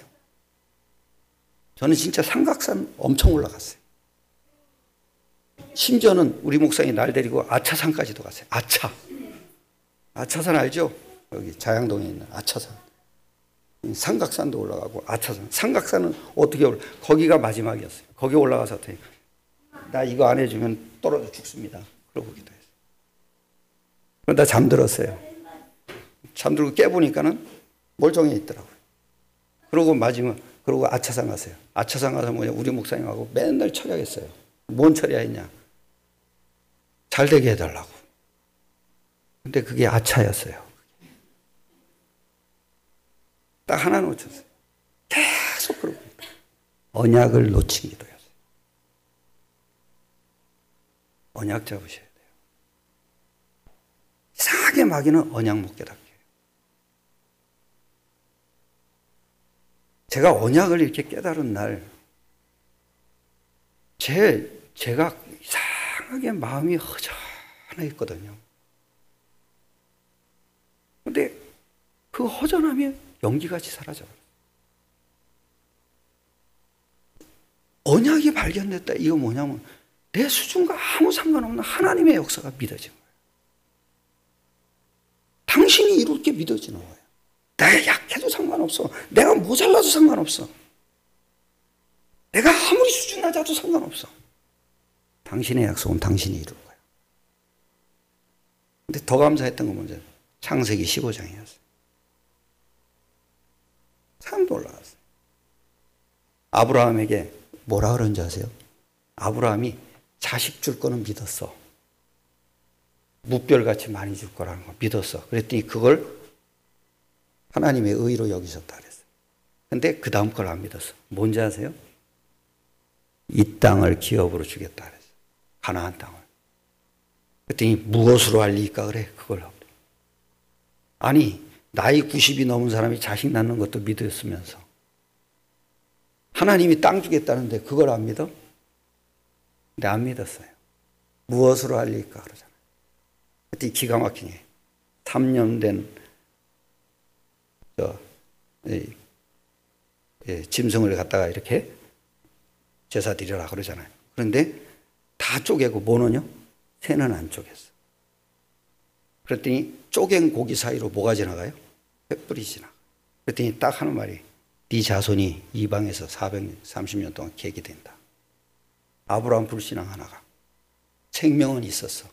Speaker 1: 저는 진짜 삼각산 엄청 올라갔어요. 심지어는 우리 목사님이 날 데리고 아차산까지도 갔어요. 아차산 알죠? 여기 자양동에 있는 아차산. 삼각산도 올라가고 아차산. 삼각산은 어떻게 거기가 마지막이었어요. 거기 올라가서 나 이거 안 해주면 떨어져 죽습니다. 그러고 기도했어요. 그러다 잠들었어요. 잠들고 깨보니까는 멀쩡해 있더라고요. 그러고 아차산 갔어요. 아차산 가서 우리 목사님하고 맨날 철야했어요. 뭔 철야했냐? 잘 되게 해달라고. 근데 그게 아차였어요. 딱 하나 놓쳤어요. 계속 그러고 있다. 언약을 놓친 기도였어요. 언약 잡으셔야 돼요. 이상하게 마귀는 언약 못 깨닫게 해요. 제가 언약을 이렇게 깨달은 날, 제가 이상하게 마음이 허전했거든요. 근데 그 허전함이 연기같이 사라져버려요. 언약이 발견됐다. 이거 뭐냐면 내 수준과 아무 상관없는 하나님의 역사가 믿어진 거예요. 당신이 이룰 게 믿어지는 거예요. 내가 약해도 상관없어. 내가 모자라도 상관없어. 내가 아무리 수준 낮아도 상관없어. 당신의 약속은 당신이 이룰 거예요. 근데 더 감사했던 건 뭔지 창세기 15장이었어요. 참 놀라웠어요. 아브라함에게 뭐라 그런지 아세요? 아브라함이 자식 줄 거는 믿었어. 무별같이 많이 줄 거라는 거 믿었어. 그랬더니 그걸 하나님의 의로 여기셨다 그랬어요. 근데 그 다음 걸 안 믿었어. 뭔지 아세요? 이 땅을 기업으로 주겠다 그랬어요. 가나안 땅을. 그랬더니 무엇으로 알리까 그래? 그걸. 아니 나이 90이 넘은 사람이 자식 낳는 것도 믿었으면서 하나님이 땅 주겠다는데 그걸 안 믿어? 근데 안 믿었어요. 무엇으로 알릴까 그러잖아요. 그때 기가 막히게 3년 된 짐승을 갖다가 이렇게 제사 드리라 그러잖아요. 그런데 다 쪼개고 뭐는요? 새는 안 쪼갰어. 그랬더니 쪼갠 고기 사이로 뭐가 지나가요? 횃불이 지나가. 그랬더니 딱 하는 말이 네 자손이 이방에서 430년 동안 계게 된다. 아브라함 불신앙 하나가 생명은 있었어.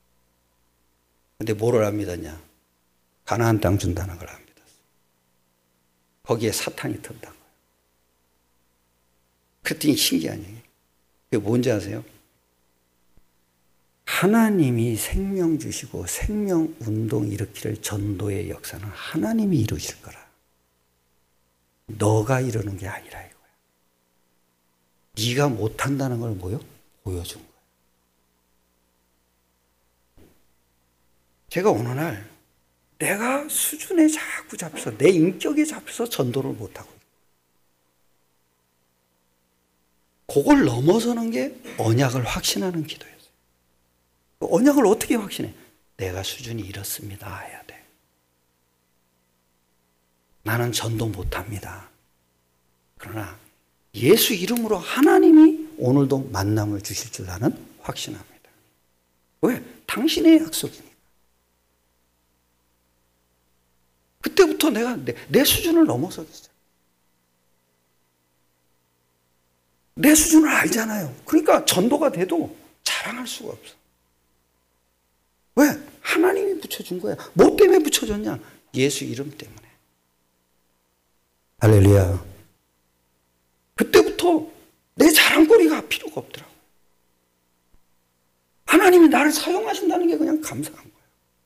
Speaker 1: 근데 뭐를 안 믿었냐? 가나안 땅 준다는 걸 안 믿었어. 거기에 사탄이 튼다는 거예요. 그랬더니 신기한 얘기. 그게 뭔지 아세요? 하나님이 생명 주시고 생명 운동 일으킬 전도의 역사는 하나님이 이루실 거라. 너가 이루는 게 아니라 이거야. 네가 못한다는 걸 보여준 거야. 제가 어느 날 내가 수준에 자꾸 잡혀서 내 인격에 잡혀서 전도를 못하고 그걸 넘어서는 게 언약을 확신하는 기도였어요. 언약을 어떻게 확신해? 내가 수준이 이렇습니다 해야 돼. 나는 전도 못합니다. 그러나 예수 이름으로 하나님이 오늘도 만남을 주실 줄 나는 확신합니다. 왜? 당신의 약속이니까. 그때부터 내가 내 수준을 넘어서겠어요. 내 수준을 알잖아요. 그러니까 전도가 돼도 자랑할 수가 없어. 왜? 하나님이 붙여준 거야. 뭐 때문에 붙여줬냐? 예수 이름 때문에. 할렐루야. 그때부터 내 자랑거리가 필요가 없더라고. 하나님이 나를 사용하신다는 게 그냥 감사한 거야.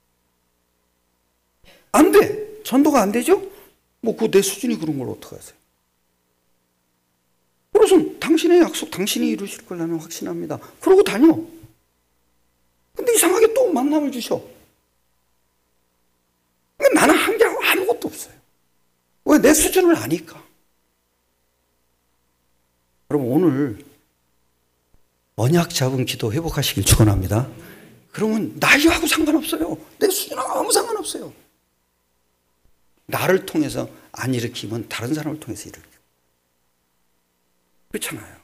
Speaker 1: 안 돼. 전도가 안 되죠? 뭐 그 내 수준이 그런 걸 어떡하세요? 그래서 당신의 약속 당신이 이루실 걸 나는 확신합니다. 그러고 다녀. 근데 이상하게 또 만남을 주셔. 나는 한 게 아무것도 없어요. 왜? 내 수준을 아니까. 여러분 오늘 언약 잡은 기도 회복하시길 축원합니다. 그러면 나이하고 상관없어요. 내 수준하고 아무 상관없어요. 나를 통해서 안 일으키면 다른 사람을 통해서 일으키고. 그렇잖아요.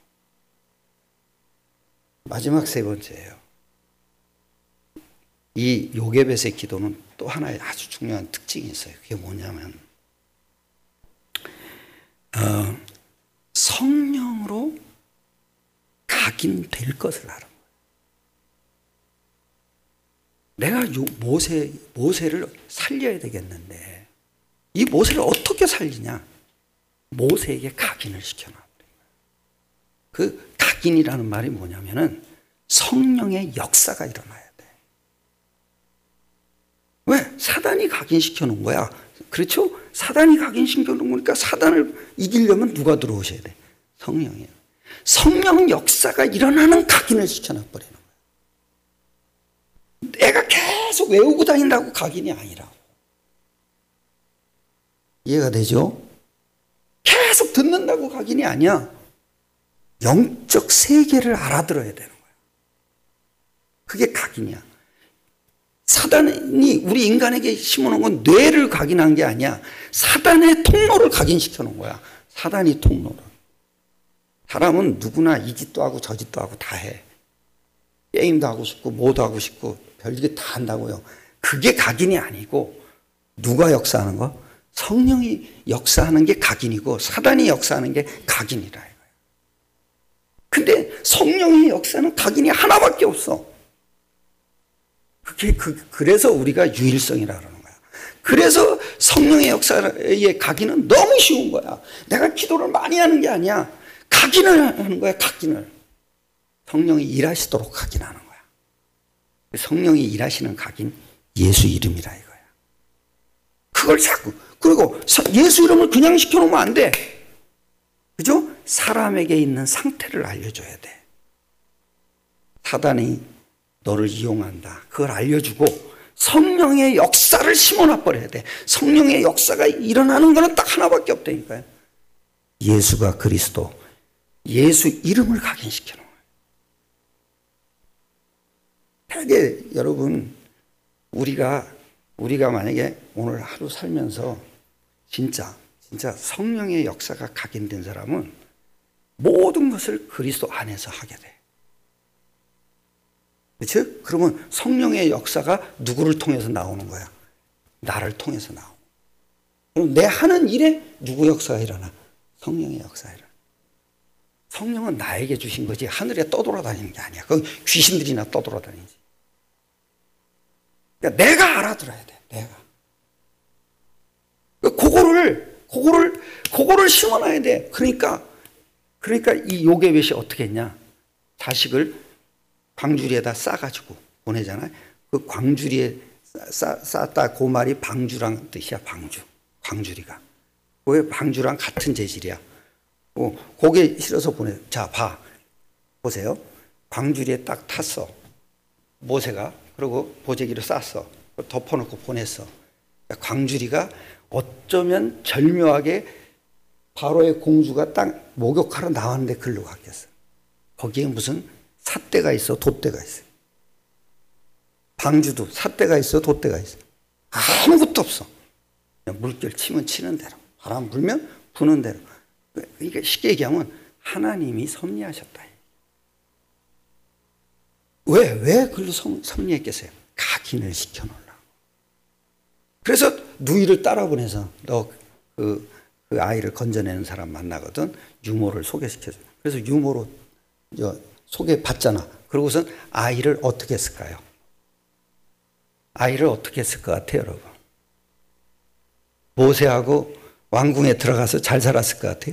Speaker 1: 마지막 세 번째예요. 이 요게벳의 기도는 또 하나의 아주 중요한 특징이 있어요. 그게 뭐냐면 성령으로 각인될 것을 알아. 내가 모세를 살려야 되겠는데 이 모세를 어떻게 살리냐? 모세에게 각인을 시켜놔. 그 각인이라는 말이 뭐냐면은 성령의 역사가 일어나야 돼. 왜? 사단이 각인시켜 놓은 거야. 그렇죠? 사단이 각인시켜 놓은 거니까 사단을 이기려면 누가 들어오셔야 돼? 성령이에요. 성령 역사가 일어나는 각인을 시켜놔 버리는 거야. 내가 계속 외우고 다닌다고 각인이 아니라고. 이해가 되죠? 계속 듣는다고 각인이 아니야. 영적 세계를 알아들어야 되는 거야. 그게 각인이야. 사단이 우리 인간에게 심어놓은 건 뇌를 각인한 게 아니야. 사단의 통로를 각인시켜 놓은 거야. 사단이 통로를. 사람은 누구나 이 짓도 하고 저 짓도 하고 다 해. 게임도 하고 싶고 뭐도 하고 싶고 별게 다 한다고요. 그게 각인이 아니고 누가 역사하는 거? 성령이 역사하는 게 각인이고 사단이 역사하는 게 각인이라. 근데 성령의 역사는 각인이 하나밖에 없어. 그래서 우리가 유일성이라 그러는 거야. 그래서 성령의 역사의 각인은 너무 쉬운 거야. 내가 기도를 많이 하는 게 아니야. 각인을 하는 거야, 각인을. 성령이 일하시도록 각인하는 거야. 성령이 일하시는 각인, 예수 이름이라 이거야. 그걸 자꾸, 그리고 예수 이름을 그냥 시켜놓으면 안 돼. 그죠? 사람에게 있는 상태를 알려줘야 돼. 사단이 너를 이용한다. 그걸 알려주고 성령의 역사를 심어놔버려야 돼. 성령의 역사가 일어나는 거는 딱 하나밖에 없다니까요. 예수가 그리스도, 예수 이름을 각인시켜놓은 거예요. 되게 여러분 우리가 만약에 오늘 하루 살면서 진짜 성령의 역사가 각인된 사람은 모든 것을 그리스도 안에서 하게 돼. 그렇죠? 그러면 성령의 역사가 누구를 통해서 나오는 거야? 나를 통해서 나오고. 그럼 내 하는 일에 누구 역사가 일어나? 성령의 역사가 일어나. 성령은 나에게 주신 거지 하늘에 떠돌아다니는 게 아니야. 그건 귀신들이나 떠돌아다니지. 그러니까 내가 알아들어야 돼. 내가. 그거를 심어놔야 돼. 그러니까 이 요게벳이 어떻게 했냐? 자식을 광주리에다 싸가지고 보내잖아요. 그 광주리에 쌌다 그 말이 방주란 뜻이야. 광주리가. 왜 방주랑 같은 재질이야. 고개 실어서 보내. 자, 보세요. 광주리에 딱 탔어. 모세가. 그리고 보재기로 쌌어. 덮어놓고 보냈어. 광주리가 어쩌면 절묘하게 바로의 공주가 딱 목욕하러 나왔는데 글로 갔겠어. 거기에 무슨 삿대가 있어, 돛대가 있어. 방주도 삿대가 있어, 돛대가 있어. 아무것도 없어. 그냥 물결 치면 치는 대로, 바람 불면 부는 대로. 그러니까 쉽게 얘기하면 하나님이 섭리하셨다. 왜 그걸로 섭리했겠어요? 각인을 시켜놓으려고. 그래서 누이를 따라 보내서 너 그 아이를 건져내는 사람 만나거든. 유모를 소개시켜줘. 그래서 유모로 소개받잖아. 그러고선 아이를 어떻게 했을까요? 아이를 어떻게 했을 것 같아요, 여러분? 모세하고 왕궁에 들어가서 잘 살았을 것 같아요?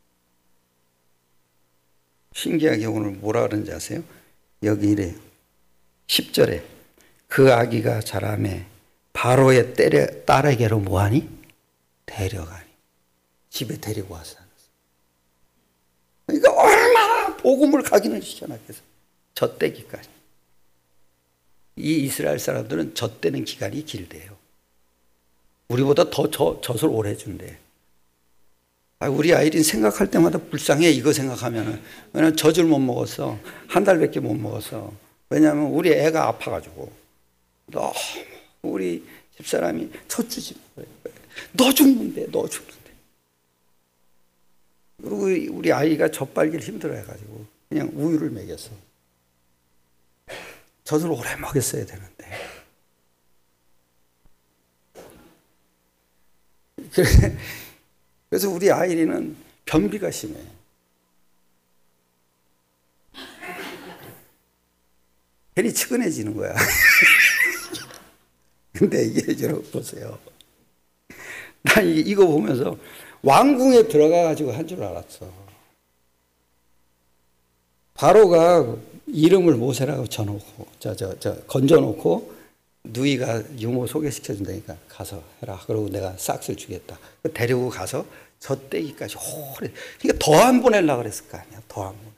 Speaker 1: 신기하게 오늘 뭐라 그러는지 아세요? 여기 이래요. 10절에 그 아기가 자라매 바로의 딸에게로 뭐하니? 데려가니. 집에 데리고 와서 살았어. 그러니까 얼마나 복음을 각인을 시켜놨겠어. 젖대기까지. 이 이스라엘 사람들은 젖대는 기간이 길대요. 우리보다 더 젖을 오래 준대. 우리 아이린 생각할 때마다 불쌍해. 이거 생각하면은. 왜냐면 젖을 못 먹었어. 한 달밖에 못 먹었어. 왜냐하면 우리 애가 아파가지고. 너무 우리 집사람이 젖 주지 마. 너 죽는데, 너 죽는데. 그리고 우리 아이가 젖 빨기를 힘들어해가지고 그냥 우유를 먹였어. 젖을 오래 먹였어야 되는데. 그래서 우리 아이리는 변비가 심해. 괜히 측은해지는 거야. 근데 이게 여러분 보세요. 난 이거 보면서 왕궁에 들어가가지고 한 줄 알았어. 바로가 이름을 모세라고 져놓고, 건져놓고, 누이가 유모 소개시켜준다니까 가서 해라. 그러고 내가 싹쓸 주겠다. 데리고 가서 젖대기까지 오래. 그러니까 더 안 보내려고 그랬을 거 아니야. 더 안 보내.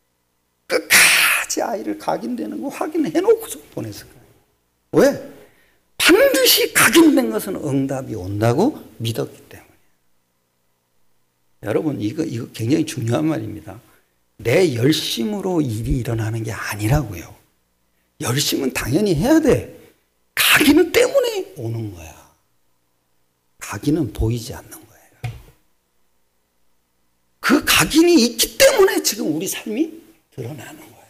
Speaker 1: 끝까지 아이를 각인되는 거 확인해놓고서 보냈을 거야. 왜? 반드시 각인된 것은 응답이 온다고 믿었기 때문에. 여러분, 이거 굉장히 중요한 말입니다. 내 열심으로 일이 일어나는 게 아니라고요. 열심은 당연히 해야 돼. 각인은 때문에 오는 거야. 각인은 보이지 않는 거예요. 그 각인이 있기 때문에 지금 우리 삶이 드러나는 거예요.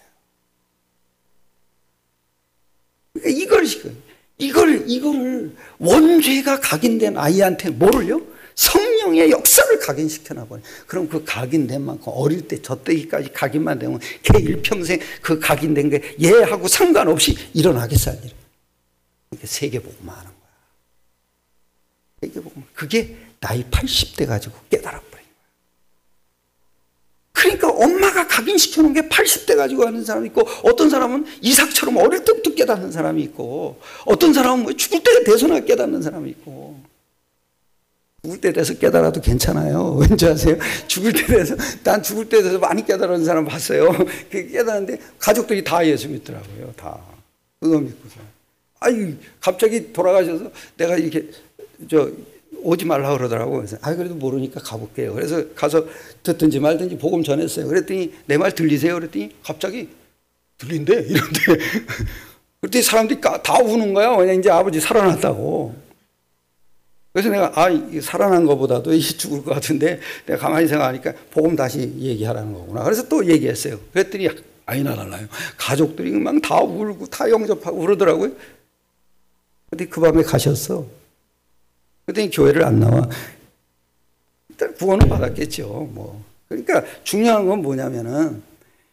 Speaker 1: 그러니까 이거를 원죄가 각인된 아이한테 뭐를요? 성령의 역사를 각인시켜놔 버려. 그럼 그 각인된 만큼 어릴 때 젖대기까지 각인만 되면 걔 일평생 그 각인된 게 얘하고 상관없이 일어나겠어, 아니라. 그러니까 세계복음만 하는 거야. 세계복음. 그게 나이 80대 가지고 깨달아버린 거야. 그러니까 엄마가 각인시켜 놓은 게 80대 가지고 하는 사람이 있고, 어떤 사람은 이삭처럼 어릴 때부터 깨닫는 사람이 있고, 어떤 사람은 뭐 죽을 때가 돼서나 깨닫는 사람이 있고. 죽을 때 돼서 깨달아도 괜찮아요. 왠지 아세요? 죽을 때 돼서, 난 죽을 때 돼서 많이 깨달은 사람 봤어요. 깨달았는데 가족들이 다 예수 믿더라고요. 다. 그거 믿고서. 아이, 갑자기 돌아가셔서 내가 이렇게, 오지 말라고 그러더라고. 그래서, 그래도 모르니까 가볼게요. 그래서 가서 듣든지 말든지 복음 전했어요. 그랬더니 내 말 들리세요? 그랬더니 갑자기 들린대? 이런데. 그랬더니 사람들이 다 우는 거야. 왜냐, 이제 아버지 살아났다고. 그래서 내가, 살아난 것보다도 죽을 것 같은데, 내가 가만히 생각하니까 복음 다시 얘기하라는 거구나. 그래서 또 얘기했어요. 그랬더니, 아니나 달라요. 가족들이 막 다 울고, 다 영접하고 그러더라고요. 근데 그 밤에 가셨어. 그랬더니 교회를 안 나와. 일단 구원은 받았겠죠. 뭐. 그러니까 중요한 건 뭐냐면은,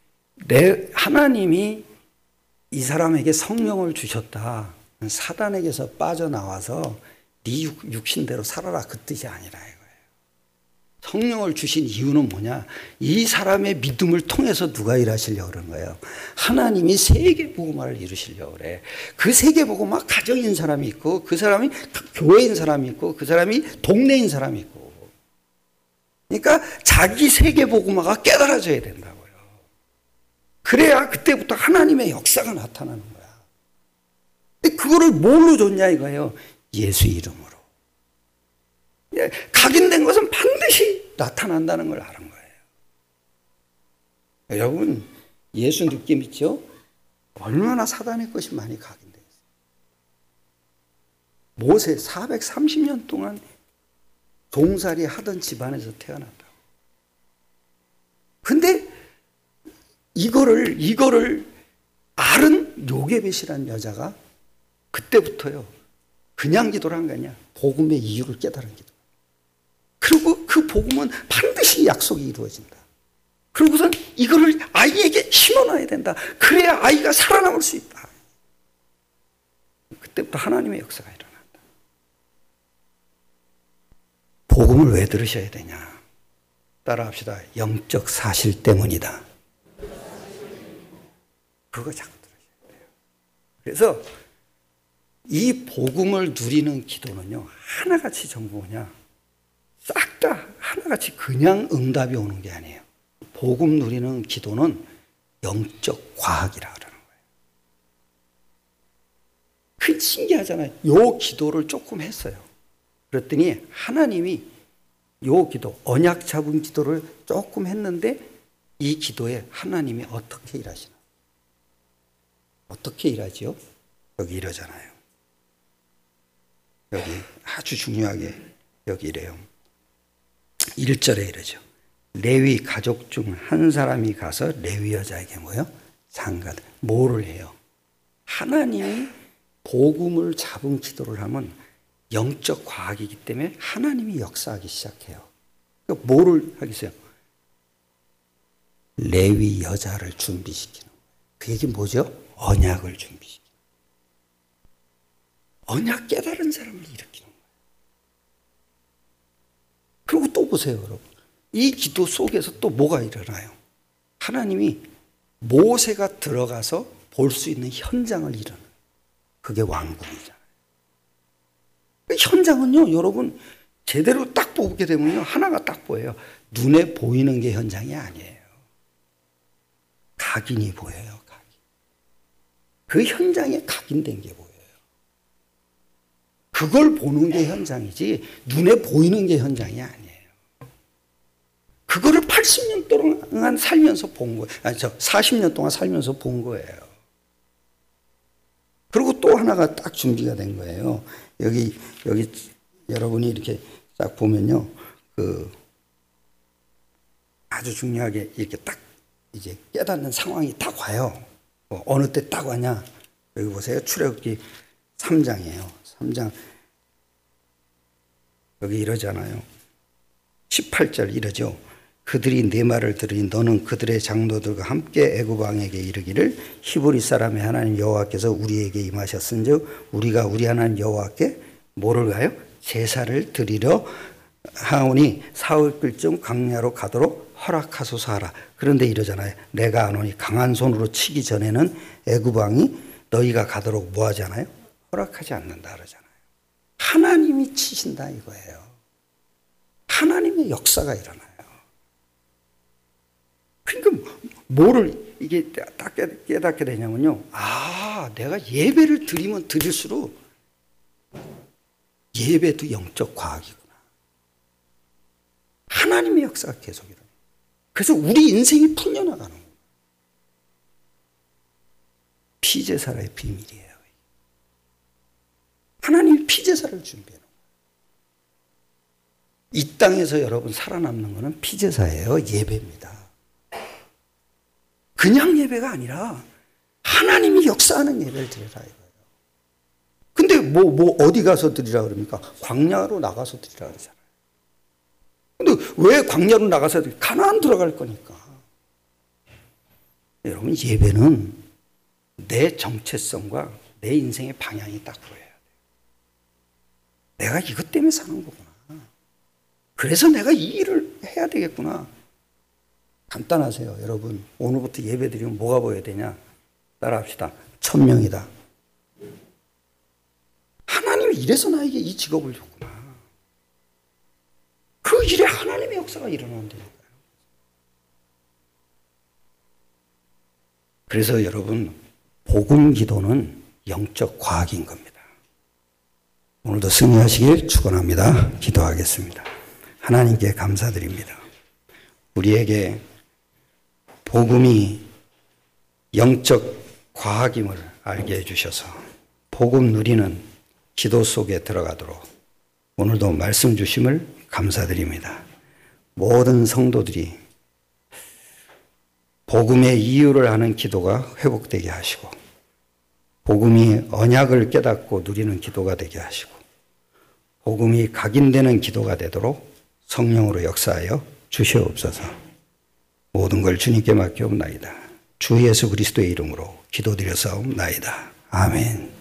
Speaker 1: 하나님이 이 사람에게 성령을 주셨다. 사단에게서 빠져나와서 네 육신대로 살아라, 그 뜻이 아니라 이거예요. 성령을 주신 이유는 뭐냐? 이 사람의 믿음을 통해서 누가 일하시려고 그러는 거예요? 하나님이 세계복음화를 이루시려고 그래. 그 세계복음화 가정인 사람이 있고, 그 사람이 교회인 사람이 있고, 그 사람이 동네인 사람이 있고. 그러니까 자기 세계복음화가 깨달아져야 된다고요. 그래야 그때부터 하나님의 역사가 나타나는 거야. 근데 그거를 뭘로 줬냐 이거예요? 예수 이름으로. 각인된 것은 반드시 나타난다는 걸 아는 거예요. 여러분, 예수 느낌 있죠? 얼마나 사단의 것이 많이 각인되어 있어요. 모세 430년 동안 종살이 하던 집안에서 태어났다. 근데 이거를 아른 요게벳이라는 여자가 그때부터요, 그냥 기도를 한 게 아니야. 복음의 이유를 깨달은 기도. 그리고 그 복음은 반드시 약속이 이루어진다. 그리고선 이거를 아이에게 심어놔야 된다. 그래야 아이가 살아남을 수 있다. 그때부터 하나님의 역사가 일어난다. 복음을 왜 들으셔야 되냐? 따라합시다. 영적 사실 때문이다. 그거 자꾸 들으셔야 돼요. 그래서 이 복음을 누리는 기도는요, 하나같이 전부 뭐냐? 싹 다 하나같이 그냥 응답이 오는 게 아니에요. 복음 누리는 기도는 영적 과학이라 그러는 거예요. 그 신기하잖아요. 요 기도를 조금 했어요. 그랬더니 하나님이 요 기도, 언약 잡은 기도를 조금 했는데 이 기도에 하나님이 어떻게 일하시나? 어떻게 일하지요? 여기 이러잖아요. 여기 아주 중요하게 여기 이래요. 1절에 이러죠. 레위 가족 중 한 사람이 가서 레위 여자에게 뭐요? 장가들. 뭐를 해요? 하나님이 복음을 잡은 기도를 하면 영적 과학이기 때문에 하나님이 역사하기 시작해요. 그러니까 뭐를 하겠어요? 레위 여자를 준비시키는 거예요. 그 얘기 뭐죠? 언약을 준비시키는 거예요. 언약 깨달은 사람을 일으키는 거예요. 그리고 또 보세요, 여러분. 이 기도 속에서 또 뭐가 일어나요? 하나님이 모세가 들어가서 볼 수 있는 현장을 일어나요. 그게 왕궁이잖아요. 현장은요, 여러분, 제대로 딱 보게 되면요, 하나가 딱 보여요. 눈에 보이는 게 현장이 아니에요. 각인이 보여요, 각인. 그 현장에 각인된 게 보여요. 그걸 보는 게 현장이지, 눈에 보이는 게 현장이 아니에요. 그거를 80년 동안 살면서 본 거예요. 40년 동안 살면서 본 거예요. 그리고 또 하나가 딱 준비가 된 거예요. 여기 여러분이 이렇게 딱 보면요, 아주 중요하게 이렇게 딱 이제 깨닫는 상황이 딱 와요. 어느 때 딱 와냐? 여기 보세요. 출애굽기 3장이에요. 3장. 여기 이러잖아요. 18절 이러죠. 그들이 네 말을 들으니 너는 그들의 장로들과 함께 애굽 왕에게 이르기를 히브리 사람의 하나님 여호와께서 우리에게 임하셨은즉 우리가 우리 하나님 여호와께 뭐를 가요? 제사를 드리려 하오니 사흘쯤 광야로 가도록 허락하소서 하라. 그런데 이러잖아요. 내가 아노니 강한 손으로 치기 전에는 애굽 왕이 너희가 가도록 뭐 하잖아요? 허락하지 않는다 그러잖아요. 하나님이 치신다 이거예요. 하나님의 역사가 일어나요. 그러니까 뭐를 이게 딱 깨닫게 되냐면요. 아, 내가 예배를 드리면 드릴수록 예배도 영적 과학이구나. 하나님의 역사가 계속 일어나요. 그래서 우리 인생이 풀려나가는 거예요. 피제사의 비밀이에요. 하나님이 피제사를 준비해요. 이 땅에서 여러분 살아남는 것은 피제사예요. 예배입니다. 그냥 예배가 아니라 하나님이 역사하는 예배를 드리라 이거예요. 근데 뭐 어디 가서 드리라 그럽니까? 광야로 나가서 드리라 그러잖아요. 근데 왜 광야로 나가서 가나안 들어갈 거니까. 여러분 예배는 내 정체성과 내 인생의 방향이 딱 보여야 돼요. 내가 이것 때문에 사는 거구나. 그래서 내가 이 일을 해야 되겠구나. 간단하세요. 여러분 오늘부터 예배 드리면 뭐가 보여야 되냐? 따라합시다. 천명이다. 하나님이 이래서 나에게 이 직업을 줬구나. 그 일에 하나님의 역사가 일어난다니까요. 그래서 여러분 복음 기도는 영적 과학인 겁니다. 오늘도 승리하시길 축원합니다. 기도하겠습니다. 하나님께 감사드립니다. 우리에게 복음이 영적 과학임을 알게 해주셔서 복음 누리는 기도 속에 들어가도록 오늘도 말씀 주심을 감사드립니다. 모든 성도들이 복음의 이유를 아는 기도가 회복되게 하시고 복음이 언약을 깨닫고 누리는 기도가 되게 하시고 복음이 각인되는 기도가 되도록 성령으로 역사하여 주시옵소서. 모든 걸 주님께 맡기옵나이다. 주 예수 그리스도의 이름으로 기도드려 싸움나이다. 아멘.